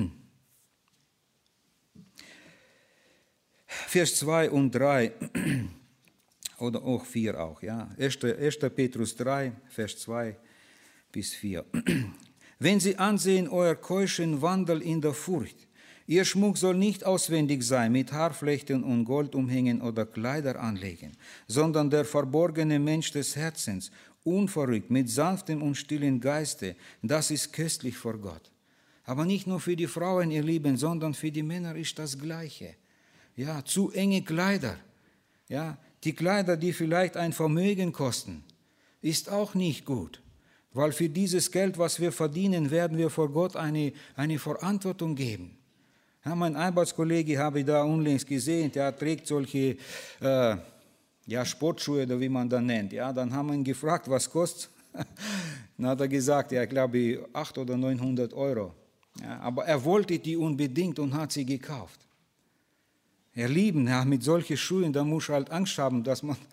Vers 2 und 3 oder auch 4 auch, ja. 1. Petrus 3, Vers 2 bis 4. Wenn Sie ansehen euer keuschen Wandel in der Furcht, Ihr Schmuck soll nicht auswendig sein, mit Haarflechten und Goldumhängen oder Kleider anlegen, sondern der verborgene Mensch des Herzens, unverrückt, mit sanftem und stillen Geiste, das ist köstlich vor Gott. Aber nicht nur für die Frauen, ihr Lieben, sondern für die Männer ist das Gleiche. Ja, zu enge Kleider, ja, die Kleider, die vielleicht ein Vermögen kosten, ist auch nicht gut, weil für dieses Geld, was wir verdienen, werden wir vor Gott eine Verantwortung geben. Ja, mein Arbeitskollege habe ich da unlängst gesehen, der trägt solche Sportschuhe, oder wie man das nennt. Ja, dann haben wir ihn gefragt, was kostet. Dann hat er gesagt, ja, ich glaube 800 oder 900 Euro. Ja, aber er wollte die unbedingt und hat sie gekauft. Ihr Lieben, ja, mit solchen Schuhen, da muss halt Angst haben, dass man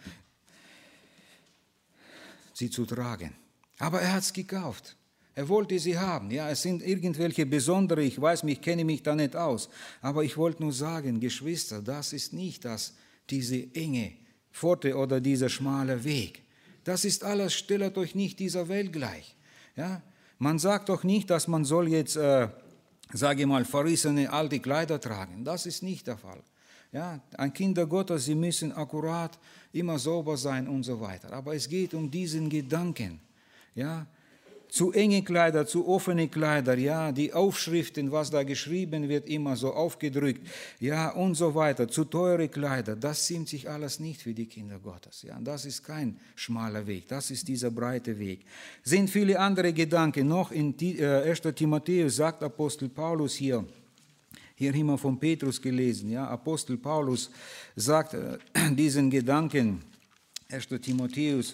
sie zu tragen. Aber er hat es gekauft. Er wollte sie haben. Ja, es sind irgendwelche besondere, ich weiß, ich kenne mich da nicht aus. Aber ich wollte nur sagen, Geschwister, das ist nicht diese enge Pforte oder dieser schmale Weg. Das ist alles, stellt euch nicht dieser Welt gleich. Ja, man sagt doch nicht, dass man soll jetzt, sage ich mal, verrissene alte Kleider tragen. Das ist nicht der Fall. Ja, ein Kinder Gottes, sie müssen akkurat, immer sauber sein und so weiter. Aber es geht um diesen Gedanken. Ja, zu enge Kleider, zu offene Kleider, ja, die Aufschriften, was da geschrieben wird, immer so aufgedrückt, ja, und so weiter, zu teure Kleider, das ziemt sich alles nicht für die Kinder Gottes, ja, das ist kein schmaler Weg, das ist dieser breite Weg. Sind viele andere Gedanken, noch in 1. Timotheus sagt Apostel Paulus hier haben wir von Petrus gelesen, ja, Apostel Paulus sagt diesen Gedanken, 1. Timotheus,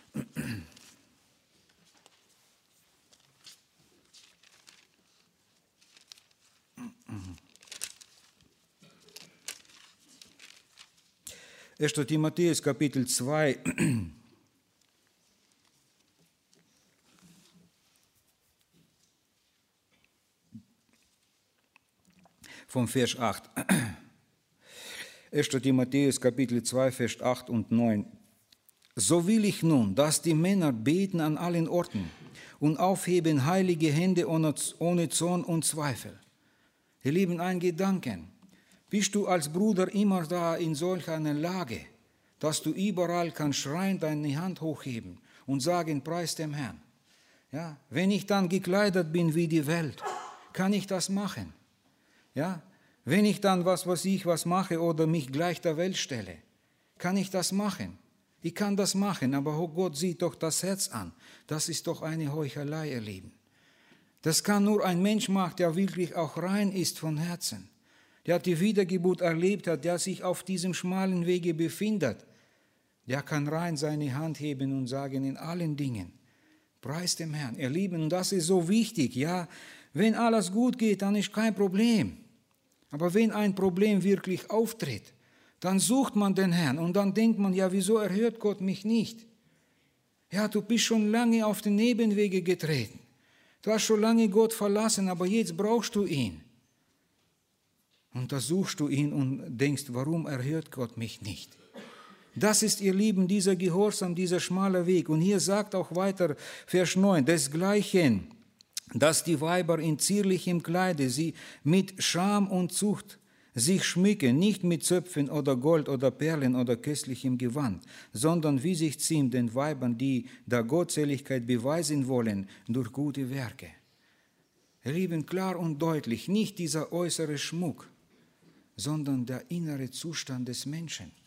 1. Timotheus Kapitel 2, vom Vers 8. 1. Timotheus Kapitel 2, Vers 8 und 9. So will ich nun, dass die Männer beten an allen Orten und aufheben heilige Hände ohne Zorn und Zweifel. Ihr Lieben, ein Gedanken. Bist du als Bruder immer da in solch einer Lage, dass du überall kannst schreien, deine Hand hochheben und sagen, preis dem Herrn. Ja, wenn ich dann gekleidet bin wie die Welt, kann ich das machen. Ja, wenn ich dann was mache oder mich gleich der Welt stelle, kann ich das machen. Ich kann das machen, aber Gott sieht doch das Herz an. Das ist doch eine Heuchelei, ihr Lieben. Das kann nur ein Mensch machen, der wirklich auch rein ist von Herzen. Der die Wiedergeburt erlebt hat, der sich auf diesem schmalen Wege befindet, der kann rein seine Hand heben und sagen in allen Dingen, preis dem Herrn. Ihr Lieben, das ist so wichtig, ja. Wenn alles gut geht, dann ist kein Problem. Aber wenn ein Problem wirklich auftritt, dann sucht man den Herrn und dann denkt man, ja, wieso erhört Gott mich nicht? Ja, du bist schon lange auf den Nebenwege getreten. Du hast schon lange Gott verlassen, aber jetzt brauchst du ihn. Und da suchst du ihn und denkst, warum erhört Gott mich nicht? Das ist, ihr Lieben, dieser Gehorsam, dieser schmale Weg. Und hier sagt auch weiter Vers 9, desgleichen, dass die Weiber in zierlichem Kleide, sie mit Scham und Zucht sich schmücken, nicht mit Zöpfen oder Gold oder Perlen oder köstlichem Gewand, sondern wie sich ziemt den Weibern, die der Gottseligkeit beweisen wollen, durch gute Werke. Ihr Lieben, klar und deutlich, nicht dieser äußere Schmuck, sondern der innere Zustand des Menschen.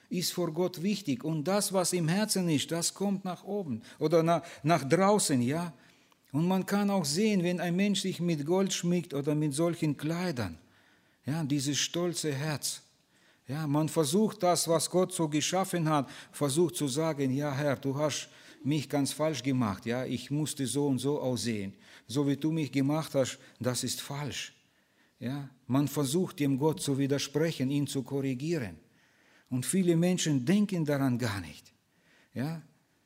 ist vor Gott wichtig. Und das, was im Herzen ist, das kommt nach oben oder nach draußen, ja. Und man kann auch sehen, wenn ein Mensch sich mit Gold schmückt oder mit solchen Kleidern, ja, dieses stolze Herz. Ja, man versucht das, was Gott so geschaffen hat, versucht zu sagen, ja Herr, du hast mich ganz falsch gemacht, ja, ich musste so und so aussehen. So wie du mich gemacht hast, das ist falsch. Ja, man versucht dem Gott zu widersprechen, ihn zu korrigieren. Und viele Menschen denken daran gar nicht. Ja.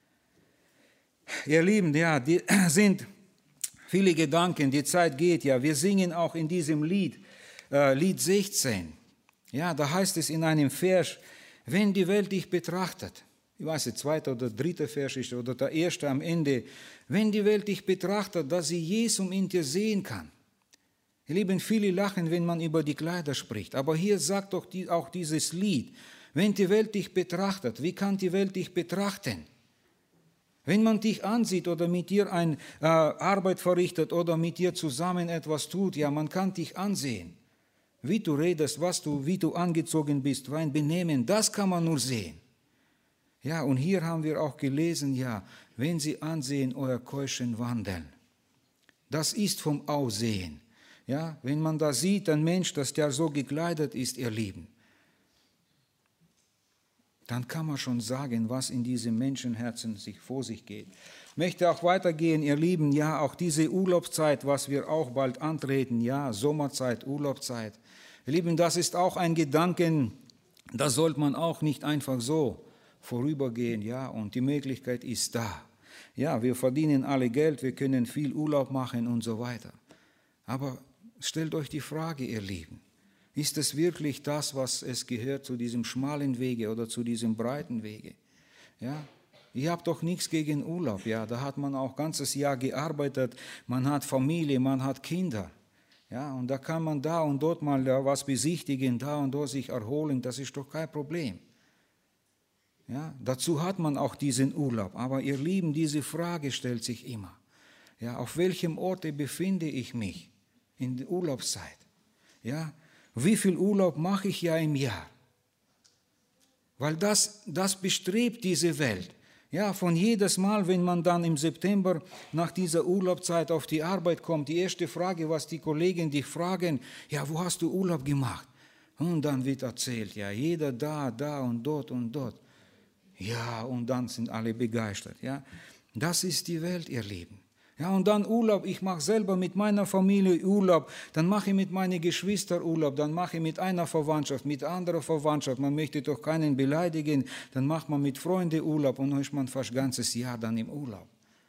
Ihr Lieben, ja, die sind viele Gedanken, die Zeit geht ja. Wir singen auch in diesem Lied, Lied 16. Ja, da heißt es in einem Vers, wenn die Welt dich betrachtet, ich weiß nicht, zweiter oder dritter Vers ist oder der erste am Ende, wenn die Welt dich betrachtet, dass sie Jesus in dir sehen kann. Ihr Lieben, viele lachen, wenn man über die Kleider spricht, aber hier sagt doch auch dieses Lied, wenn die Welt dich betrachtet, wie kann die Welt dich betrachten? Wenn man dich ansieht oder mit dir eine Arbeit verrichtet oder mit dir zusammen etwas tut, ja, man kann dich ansehen. Wie du redest, wie du angezogen bist, dein Benehmen, das kann man nur sehen. Ja, und hier haben wir auch gelesen, ja, wenn sie ansehen, euer keuschen Wandeln. Das ist vom Aussehen. Ja, wenn man da sieht, ein Mensch, dass der so gekleidet ist, ihr Lieben, dann kann man schon sagen, was in diesem Menschenherzen vor sich geht. Ich möchte auch weitergehen, ihr Lieben, ja, auch diese Urlaubszeit, was wir auch bald antreten, ja, Sommerzeit, Urlaubszeit. Ihr Lieben, das ist auch ein Gedanken, das sollte man auch nicht einfach so vorübergehen, ja, und die Möglichkeit ist da. Ja, wir verdienen alle Geld, wir können viel Urlaub machen und so weiter. Aber stellt euch die Frage, ihr Lieben, ist es wirklich das, was es gehört zu diesem schmalen Wege oder zu diesem breiten Wege? Ja, ich habe doch nichts gegen Urlaub, ja, da hat man auch ganzes Jahr gearbeitet, man hat Familie, man hat Kinder. Ja, und da kann man da und dort mal was besichtigen, da und dort sich erholen, das ist doch kein Problem. Ja, dazu hat man auch diesen Urlaub. Aber ihr Lieben, diese Frage stellt sich immer. Ja, auf welchem Ort befinde ich mich in der Urlaubszeit? Ja, wie viel Urlaub mache ich ja im Jahr? Weil das bestrebt diese Welt. Ja, von jedes Mal, wenn man dann im September nach dieser Urlaubszeit auf die Arbeit kommt, die erste Frage, was die Kollegen dich fragen, ja, wo hast du Urlaub gemacht? Und dann wird erzählt, ja, jeder da und dort und dort. Ja, und dann sind alle begeistert. Ja, das ist die Welt, ihr Lieben. Ja, und dann Urlaub, ich mache selber mit meiner Familie Urlaub, dann mache ich mit meinen Geschwistern Urlaub, dann mache ich mit einer Verwandtschaft, mit anderer Verwandtschaft, man möchte doch keinen beleidigen, dann macht man mit Freunden Urlaub und dann ist man fast ein ganzes Jahr dann im Urlaub.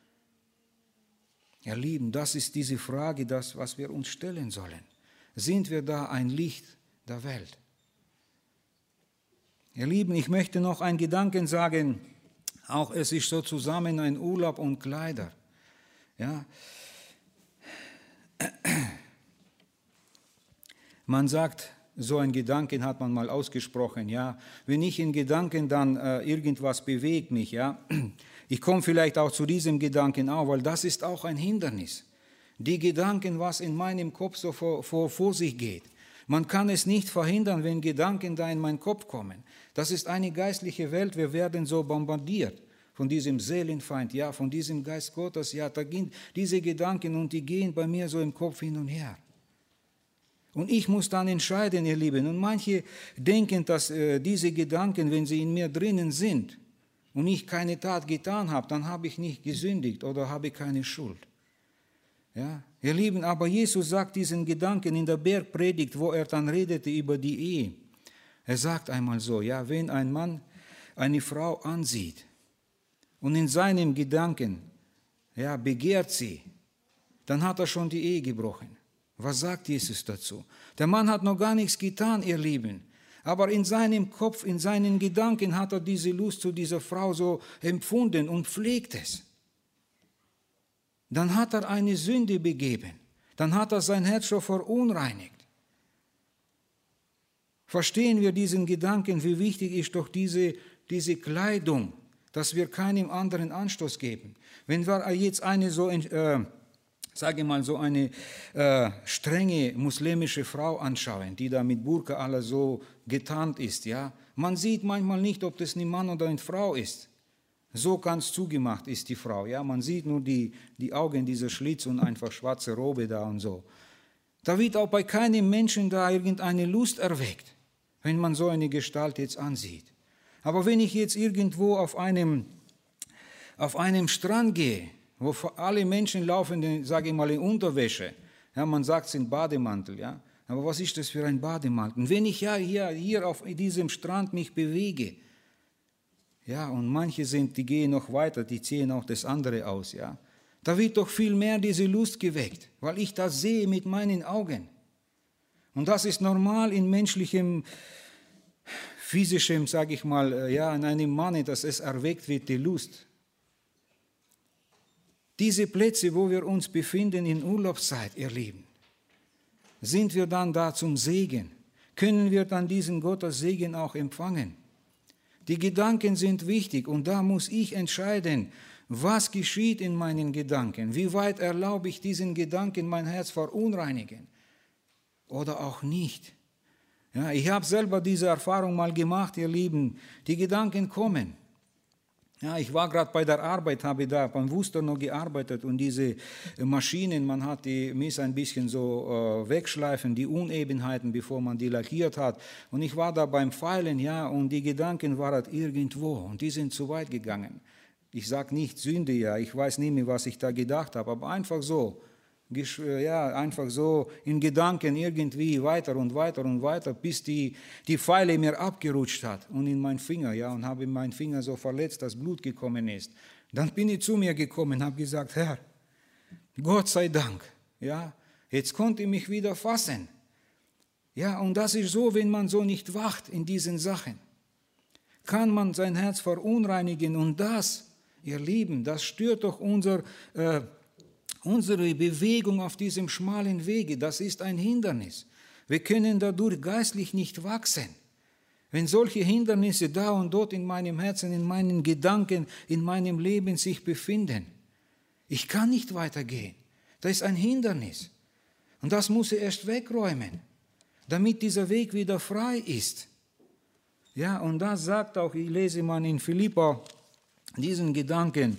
Ja, Lieben, das ist diese Frage, das, was wir uns stellen sollen. Sind wir da ein Licht der Welt? Ihr Lieben, ich möchte noch einen Gedanken sagen, auch es ist so zusammen ein Urlaub und Kleider. Ja. Man sagt, so ein Gedanken hat man mal ausgesprochen, ja, wenn ich in Gedanken dann irgendwas bewegt mich, ja, ich komme vielleicht auch zu diesem Gedanken auch, weil das ist auch ein Hindernis. Die Gedanken, was in meinem Kopf so vor sich geht. Man kann es nicht verhindern, wenn Gedanken da in meinen Kopf kommen. Das ist eine geistliche Welt, wir werden so bombardiert von diesem Seelenfeind, ja, von diesem Geist Gottes, ja, da gehen diese Gedanken und die gehen bei mir so im Kopf hin und her. Und ich muss dann entscheiden, ihr Lieben. Und manche denken, dass diese Gedanken, wenn sie in mir drinnen sind und ich keine Tat getan habe, dann habe ich nicht gesündigt oder habe keine Schuld. Ja, ihr Lieben, aber Jesus sagt diesen Gedanken in der Bergpredigt, wo er dann redete über die Ehe. Er sagt einmal so, ja, wenn ein Mann eine Frau ansieht und in seinem Gedanken, ja, begehrt sie, dann hat er schon die Ehe gebrochen. Was sagt Jesus dazu? Der Mann hat noch gar nichts getan, ihr Lieben. Aber in seinem Kopf, in seinen Gedanken hat er diese Lust zu dieser Frau so empfunden und pflegt es. Dann hat er eine Sünde begeben. Dann hat er sein Herz schon verunreinigt. Verstehen wir diesen Gedanken, wie wichtig ist doch diese Kleidung, dass wir keinem anderen Anstoß geben. Wenn wir jetzt eine so sage mal, so eine strenge muslimische Frau anschauen, die da mit Burka alles so getarnt ist, ja. Man sieht manchmal nicht, ob das ein Mann oder eine Frau ist. So ganz zugemacht ist die Frau, ja. Man sieht nur die Augen, dieser Schlitz und einfach schwarze Robe da und so. Da wird auch bei keinem Menschen da irgendeine Lust erweckt, wenn man so eine Gestalt jetzt ansieht. Aber wenn ich jetzt irgendwo auf einem Strand gehe, wo alle Menschen laufen, sage ich mal, in Unterwäsche, ja, man sagt es in Bademantel, ja, aber was ist das für ein Bademantel? Wenn ich ja hier auf diesem Strand mich bewege, ja, und manche die gehen noch weiter, die ziehen auch das andere aus, ja, da wird doch viel mehr diese Lust geweckt, weil ich das sehe mit meinen Augen. Und das ist normal in menschlichem, physischem, sage ich mal, ja, in einem Manne, dass es erweckt wird, die Lust. Diese Plätze, wo wir uns befinden in Urlaubszeit, ihr Lieben, sind wir dann da zum Segen? Können wir dann diesen Gottes Segen auch empfangen? Die Gedanken sind wichtig und da muss ich entscheiden, was geschieht in meinen Gedanken? Wie weit erlaube ich diesen Gedanken, mein Herz verunreinigen? Oder auch nicht? Ja, ich habe selber diese Erfahrung mal gemacht, ihr Lieben. Die Gedanken kommen. Ja, ich war gerade bei der Arbeit, habe da beim Wuster noch gearbeitet und diese Maschinen, man hat die Mist ein bisschen so wegschleifen, die Unebenheiten, bevor man die lackiert hat. Und ich war da beim Feilen, ja, und die Gedanken waren irgendwo und die sind zu weit gegangen. Ich sage nicht Sünde, ja, ich weiß nicht mehr, was ich da gedacht habe, aber einfach so. Ja, einfach so in Gedanken irgendwie weiter und weiter und weiter, bis die Pfeile mir abgerutscht hat und in meinen Finger, ja, und habe meinen Finger so verletzt, dass Blut gekommen ist. Dann bin ich zu mir gekommen und habe gesagt, Herr, Gott sei Dank, ja, jetzt konnte ich mich wieder fassen. Ja, und das ist so, wenn man so nicht wacht in diesen Sachen, kann man sein Herz verunreinigen und das, ihr Lieben, das stört doch unsere Bewegung auf diesem schmalen Wege, das ist ein Hindernis. Wir können dadurch geistlich nicht wachsen. Wenn solche Hindernisse da und dort in meinem Herzen, in meinen Gedanken, in meinem Leben sich befinden, ich kann nicht weitergehen. Das ist ein Hindernis. Und das muss ich erst wegräumen, damit dieser Weg wieder frei ist. Ja, und das sagt auch, ich lese mal in Philipper diesen Gedanken,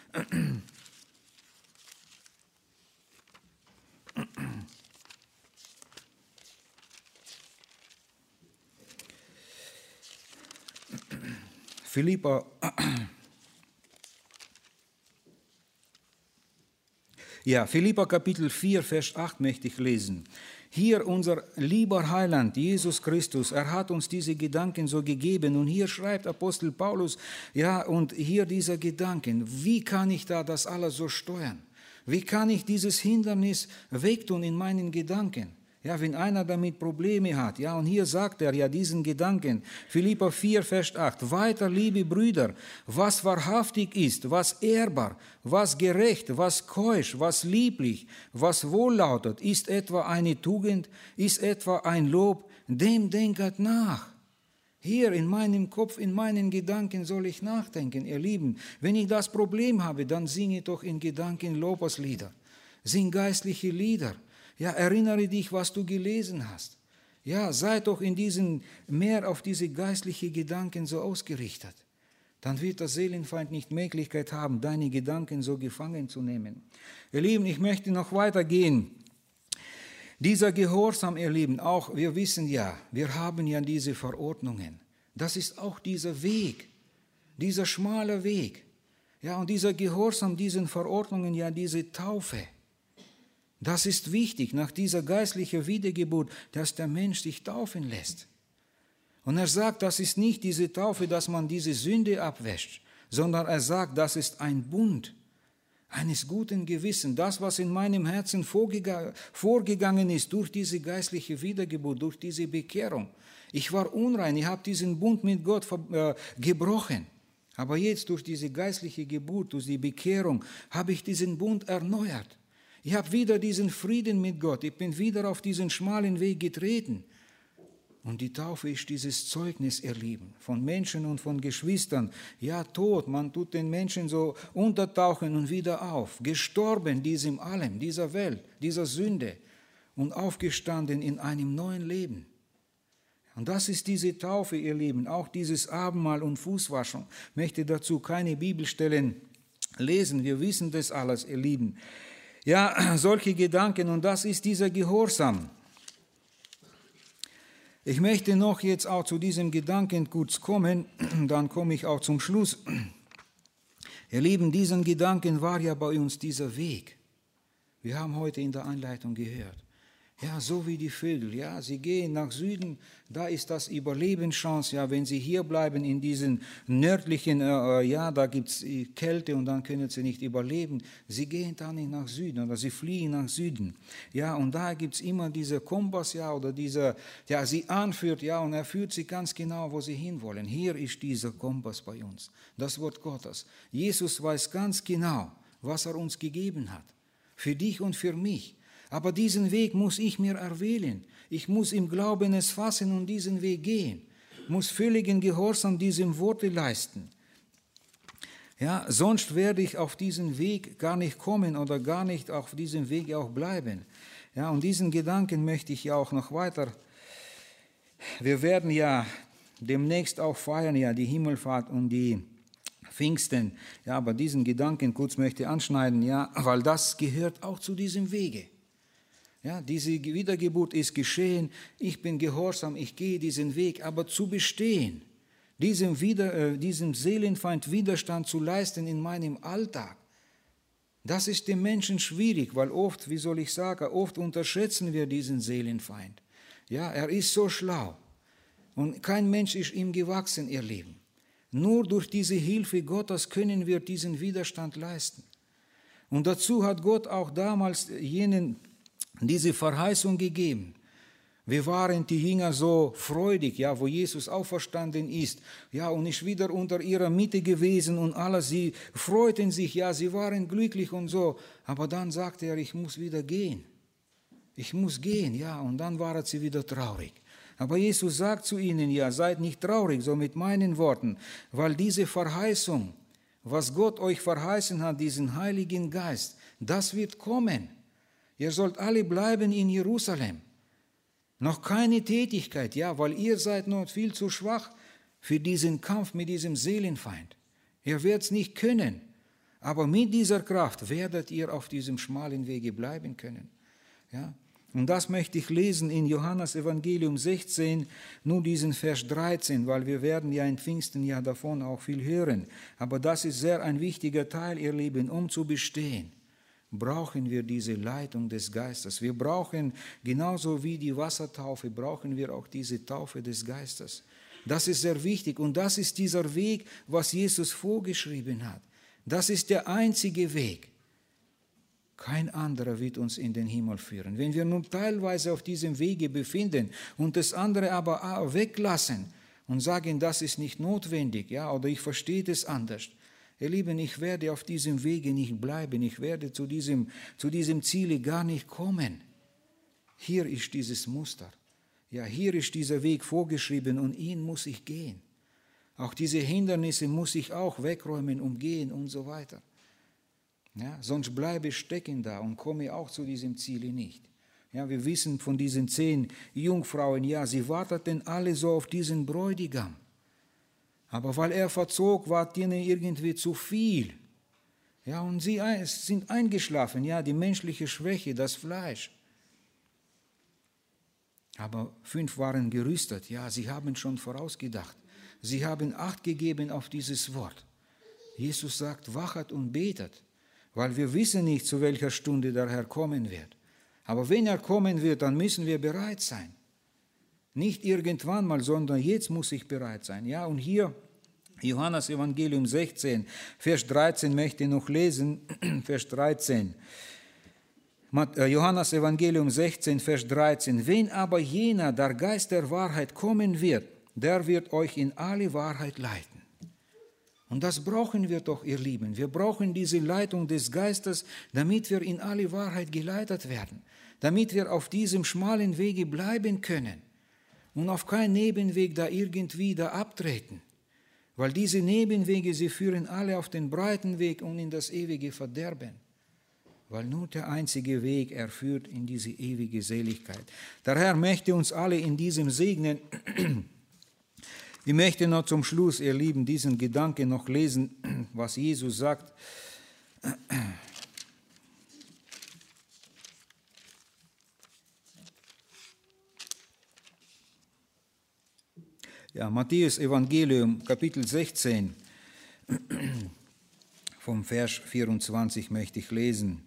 Philipper Kapitel 4, Vers 8 möchte ich lesen. Hier unser lieber Heiland, Jesus Christus, er hat uns diese Gedanken so gegeben und hier schreibt Apostel Paulus, ja, und hier dieser Gedanken, wie kann ich da das alles so steuern? Wie kann ich dieses Hindernis wegtun in meinen Gedanken? Ja, wenn einer damit Probleme hat, ja, und hier sagt er ja diesen Gedanken, Philipper 4, Vers 8, weiter, liebe Brüder, was wahrhaftig ist, was ehrbar, was gerecht, was keusch, was lieblich, was wohllautet, ist etwa eine Tugend, ist etwa ein Lob, dem denket nach. Hier in meinem Kopf, in meinen Gedanken soll ich nachdenken, ihr Lieben. Wenn ich das Problem habe, dann singe doch in Gedanken Lobeslieder, sing geistliche Lieder. Ja, erinnere dich, was du gelesen hast. Ja, sei doch in diesen mehr auf diese geistlichen Gedanken so ausgerichtet. Dann wird der Seelenfeind nicht Möglichkeit haben, deine Gedanken so gefangen zu nehmen. Ihr Lieben, ich möchte noch weitergehen. Dieser Gehorsam, ihr Lieben, auch wir wissen ja, wir haben ja diese Verordnungen. Das ist auch dieser Weg, dieser schmale Weg. Ja, und dieser Gehorsam, diesen Verordnungen, ja, diese Taufe. Das ist wichtig, nach dieser geistlichen Wiedergeburt, dass der Mensch sich taufen lässt. Und er sagt, das ist nicht diese Taufe, dass man diese Sünde abwäscht, sondern er sagt, das ist ein Bund eines guten Gewissens. Das, was in meinem Herzen vorgegangen ist durch diese geistliche Wiedergeburt, durch diese Bekehrung. Ich war unrein, ich habe diesen Bund mit Gott gebrochen. Aber jetzt durch diese geistliche Geburt, durch die Bekehrung, habe ich diesen Bund erneuert. Ich habe wieder diesen Frieden mit Gott. Ich bin wieder auf diesen schmalen Weg getreten. Und die Taufe ist dieses Zeugnis, ihr Lieben, von Menschen und von Geschwistern. Ja, tot, man tut den Menschen so untertauchen und wieder auf. Gestorben diesem allem, dieser Welt, dieser Sünde und aufgestanden in einem neuen Leben. Und das ist diese Taufe, ihr Lieben, auch dieses Abendmahl und Fußwaschung. Ich möchte dazu keine Bibelstellen lesen, wir wissen das alles, ihr Lieben. Ja, solche Gedanken, und das ist dieser Gehorsam. Ich möchte noch jetzt auch zu diesem Gedanken kurz kommen, dann komme ich auch zum Schluss. Ihr Lieben, diesen Gedanken war ja bei uns dieser Weg. Wir haben heute in der Einleitung gehört. Ja, so wie die Vögel, ja, sie gehen nach Süden, da ist das Überlebenschance, ja, wenn sie hier bleiben in diesen nördlichen, ja, da gibt es Kälte und dann können sie nicht überleben. Sie gehen dann nicht nach Süden oder sie fliehen nach Süden, ja, und da gibt es immer dieser Kompass, ja, oder dieser, ja, sie anführt, ja, und er führt sie ganz genau, wo sie hinwollen. Hier ist dieser Kompass bei uns, das Wort Gottes. Jesus weiß ganz genau, was er uns gegeben hat, für dich und für mich. Aber diesen Weg muss ich mir erwählen. Ich muss im Glauben es fassen und diesen Weg gehen. Ich muss völligen Gehorsam diesem Worte leisten. Ja, sonst werde ich auf diesen Weg gar nicht kommen oder gar nicht auf diesem Weg auch bleiben. Ja, und diesen Gedanken möchte ich ja auch noch weiter. Wir werden ja demnächst auch feiern, ja, die Himmelfahrt und die Pfingsten. Ja, aber diesen Gedanken kurz möchte ich anschneiden, ja, weil das gehört auch zu diesem Wege. Ja, diese Wiedergeburt ist geschehen, ich bin gehorsam, ich gehe diesen Weg, aber zu bestehen, diesem Seelenfeind Widerstand zu leisten in meinem Alltag, das ist dem Menschen schwierig, weil oft, wie soll ich sagen, oft unterschätzen wir diesen Seelenfeind. Ja, er ist so schlau und kein Mensch ist ihm gewachsen, ihr Lieben. Nur durch diese Hilfe Gottes können wir diesen Widerstand leisten. Und dazu hat Gott auch damals jenen diese Verheißung gegeben. Wir waren die Jünger so freudig, ja, wo Jesus auferstanden ist, ja, und ist wieder unter ihrer Mitte gewesen und alle, sie freuten sich, ja, sie waren glücklich und so. Aber dann sagte er, ich muss wieder gehen. Ich muss gehen, ja, und dann waren sie wieder traurig. Aber Jesus sagt zu ihnen, ja, seid nicht traurig, so mit meinen Worten, weil diese Verheißung, was Gott euch verheißen hat, diesen Heiligen Geist, das wird kommen. Ihr sollt alle bleiben in Jerusalem. Noch keine Tätigkeit, ja, weil ihr seid noch viel zu schwach für diesen Kampf mit diesem Seelenfeind. Ihr werdet es nicht können, aber mit dieser Kraft werdet ihr auf diesem schmalen Wege bleiben können. Ja? Und das möchte ich lesen in Johannes Evangelium 16, nur diesen Vers 13, weil wir werden ja in Pfingsten ja davon auch viel hören. Aber das ist sehr ein wichtiger Teil, ihr Lieben, um zu bestehen. Brauchen wir diese Leitung des Geistes. Wir brauchen, genauso wie die Wassertaufe, brauchen wir auch diese Taufe des Geistes. Das ist sehr wichtig und das ist dieser Weg, was Jesus vorgeschrieben hat. Das ist der einzige Weg. Kein anderer wird uns in den Himmel führen. Wenn wir nun teilweise auf diesem Wege befinden und das andere aber weglassen und sagen, das ist nicht notwendig, ja, oder ich verstehe das anders, ihr Lieben, ich werde auf diesem Wege nicht bleiben, ich werde zu diesem Ziele gar nicht kommen. Hier ist dieses Muster, ja, hier ist dieser Weg vorgeschrieben und ihn muss ich gehen. Auch diese Hindernisse muss ich auch wegräumen, umgehen und so weiter. Ja, sonst bleibe ich stecken da und komme auch zu diesem Ziele nicht. Ja, wir wissen von diesen 10 Jungfrauen, ja, sie warteten alle so auf diesen Bräutigam. Aber weil er verzog, war ihnen irgendwie zu viel. Ja, und sie sind eingeschlafen, ja, die menschliche Schwäche, das Fleisch. Aber 5 waren gerüstet, ja, sie haben schon vorausgedacht. Sie haben Acht gegeben auf dieses Wort. Jesus sagt, wachet und betet, weil wir wissen nicht, zu welcher Stunde der Herr kommen wird. Aber wenn er kommen wird, dann müssen wir bereit sein. Nicht irgendwann mal, sondern jetzt muss ich bereit sein. Ja, und hier, Johannes Evangelium 16, Vers 13 möchte ich noch lesen, Vers 13. Johannes Evangelium 16, Vers 13. Wenn aber jener, der Geist der Wahrheit, kommen wird, der wird euch in alle Wahrheit leiten. Und das brauchen wir doch, ihr Lieben. Wir brauchen diese Leitung des Geistes, damit wir in alle Wahrheit geleitet werden, damit wir auf diesem schmalen Wege bleiben können. Und auf keinen Nebenweg da irgendwie da abtreten. Weil diese Nebenwege, sie führen alle auf den breiten Weg und in das ewige Verderben. Weil nur der einzige Weg, er führt in diese ewige Seligkeit. Der Herr möchte uns alle in diesem segnen. Ich möchte noch zum Schluss, ihr Lieben, diesen Gedanken noch lesen, was Jesus sagt. Ja, Matthäus Evangelium, Kapitel 16, vom Vers 24 möchte ich lesen.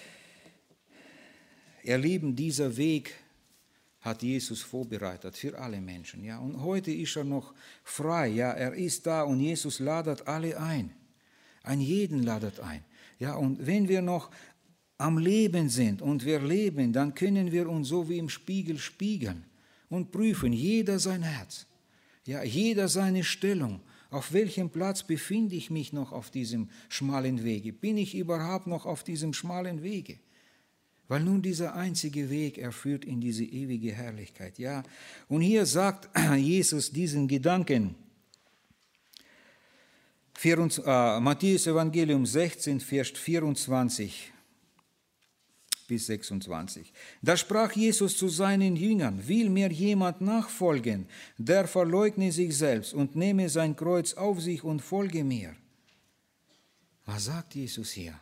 Ihr Lieben, dieser Weg hat Jesus vorbereitet für alle Menschen. Ja, und heute ist er noch frei. Ja, er ist da und Jesus ladet alle ein. Ein jeden ladet ein. Ja, und wenn wir noch am Leben sind und wir leben, dann können wir uns so wie im Spiegel spiegeln und prüfen, jeder sein Herz. Ja, jeder seine Stellung. Auf welchem Platz befinde ich mich noch auf diesem schmalen Wege? Bin ich überhaupt noch auf diesem schmalen Wege? Weil nun dieser einzige Weg, er führt in diese ewige Herrlichkeit. Ja, und hier sagt Jesus diesen Gedanken. Matthäus Evangelium 16, Vers 24 bis 26. Da sprach Jesus zu seinen Jüngern: Will mir jemand nachfolgen, der verleugne sich selbst und nehme sein Kreuz auf sich und folge mir. Was sagt Jesus hier?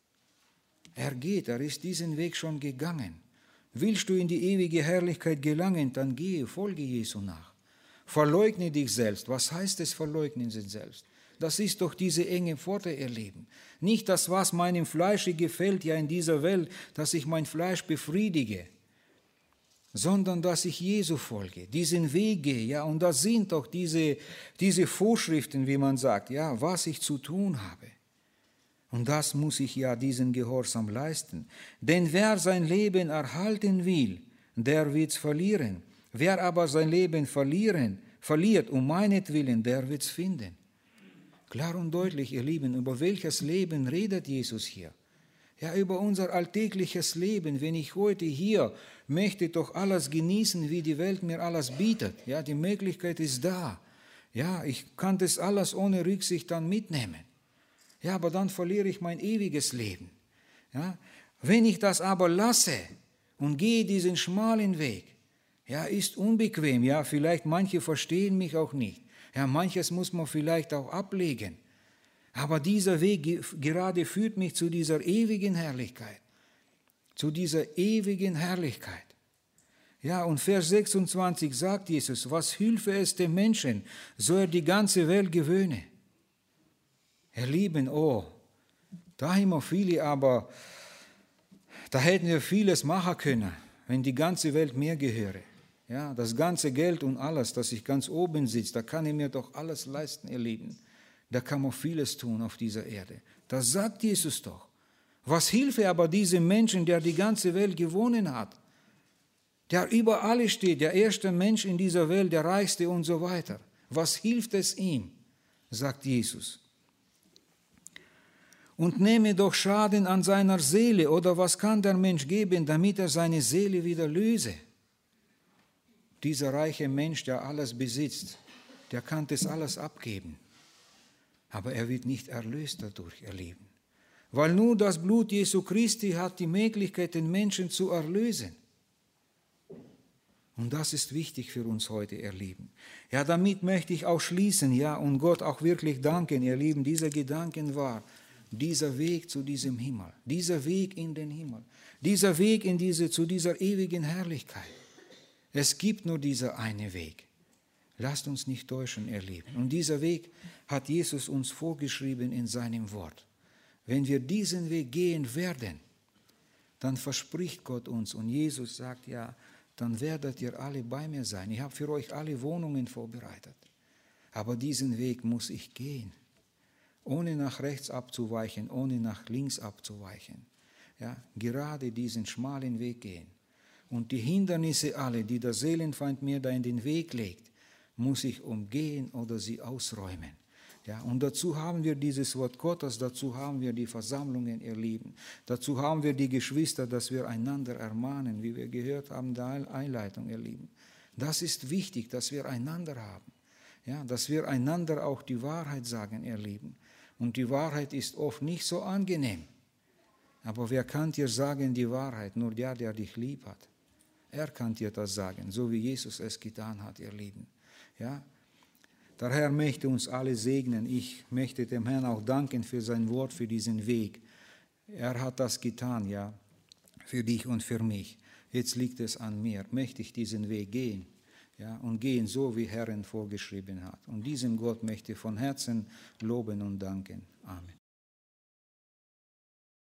Er geht, er ist diesen Weg schon gegangen. Willst du in die ewige Herrlichkeit gelangen, dann gehe, folge Jesu nach. Verleugne dich selbst. Was heißt es, verleugnen sich selbst? Das ist doch diese enge Pforte, ihr Lieben. Nicht das, was meinem Fleische gefällt, ja in dieser Welt, dass ich mein Fleisch befriedige, sondern dass ich Jesu folge, diesen Weg gehe. Ja, und das sind doch diese Vorschriften, wie man sagt, ja, was ich zu tun habe. Und das muss ich ja diesen Gehorsam leisten. Denn wer sein Leben erhalten will, der wird's verlieren. Wer aber sein Leben verliert um meinetwillen, der wird's finden. Klar und deutlich, ihr Lieben, über welches Leben redet Jesus hier? Ja, über unser alltägliches Leben. Wenn ich heute hier möchte doch alles genießen, wie die Welt mir alles bietet. Ja, die Möglichkeit ist da. Ja, ich kann das alles ohne Rücksicht dann mitnehmen. Ja, aber dann verliere ich mein ewiges Leben. Ja, wenn ich das aber lasse und gehe diesen schmalen Weg, ja, ist unbequem. Ja, vielleicht manche verstehen mich auch nicht. Ja, manches muss man vielleicht auch ablegen. Aber dieser Weg gerade führt mich zu dieser ewigen Herrlichkeit. Zu dieser ewigen Herrlichkeit. Ja, und Vers 26 sagt Jesus: Was hülfe es dem Menschen, so er die ganze Welt gewöhne? Ihr Lieben, oh, da haben wir viele, aber da hätten wir vieles machen können, wenn die ganze Welt mir gehöre. Ja, das ganze Geld und alles, dass ich ganz oben sitze, da kann ich mir doch alles leisten, ihr Lieben. Da kann man vieles tun auf dieser Erde. Das sagt Jesus doch. Was hilft aber diesem Menschen, der die ganze Welt gewonnen hat, der über alle steht, der erste Mensch in dieser Welt, der reichste und so weiter? Was hilft es ihm, sagt Jesus. Und nehme doch Schaden an seiner Seele, oder was kann der Mensch geben, damit er seine Seele wieder löse? Dieser reiche Mensch, der alles besitzt, der kann das alles abgeben. Aber er wird nicht erlöst dadurch, ihr Lieben. Weil nur das Blut Jesu Christi hat die Möglichkeit, den Menschen zu erlösen. Und das ist wichtig für uns heute, ihr Lieben. Ja, damit möchte ich auch schließen, ja, und Gott auch wirklich danken, ihr Lieben. Dieser Gedanken war dieser Weg zu diesem Himmel, dieser Weg in den Himmel, dieser Weg zu dieser ewigen Herrlichkeit. Es gibt nur dieser eine Weg. Lasst uns nicht täuschen, ihr Lieben. Und dieser Weg hat Jesus uns vorgeschrieben in seinem Wort. Wenn wir diesen Weg gehen werden, dann verspricht Gott uns, und Jesus sagt, ja, dann werdet ihr alle bei mir sein. Ich habe für euch alle Wohnungen vorbereitet. Aber diesen Weg muss ich gehen, ohne nach rechts abzuweichen, ohne nach links abzuweichen. Ja, gerade diesen schmalen Weg gehen. Und die Hindernisse alle, die der Seelenfeind mir da in den Weg legt, muss ich umgehen oder sie ausräumen. Ja, und dazu haben wir dieses Wort Gottes, dazu haben wir die Versammlungen, ihr Lieben. Dazu haben wir die Geschwister, dass wir einander ermahnen, wie wir gehört haben, in der Einleitung, ihr Lieben. Das ist wichtig, dass wir einander haben. Ja, dass wir einander auch die Wahrheit sagen, ihr Lieben. Und die Wahrheit ist oft nicht so angenehm. Aber wer kann dir sagen die Wahrheit? Nur der, der dich lieb hat. Er kann dir das sagen, so wie Jesus es getan hat, ihr Lieben. Ja? Der Herr möchte uns alle segnen. Ich möchte dem Herrn auch danken für sein Wort, für diesen Weg. Er hat das getan, ja, für dich und für mich. Jetzt liegt es an mir. Möchte ich diesen Weg gehen? Ja, und gehen so, wie Herr ihn vorgeschrieben hat. Und diesem Gott möchte ich von Herzen loben und danken. Amen.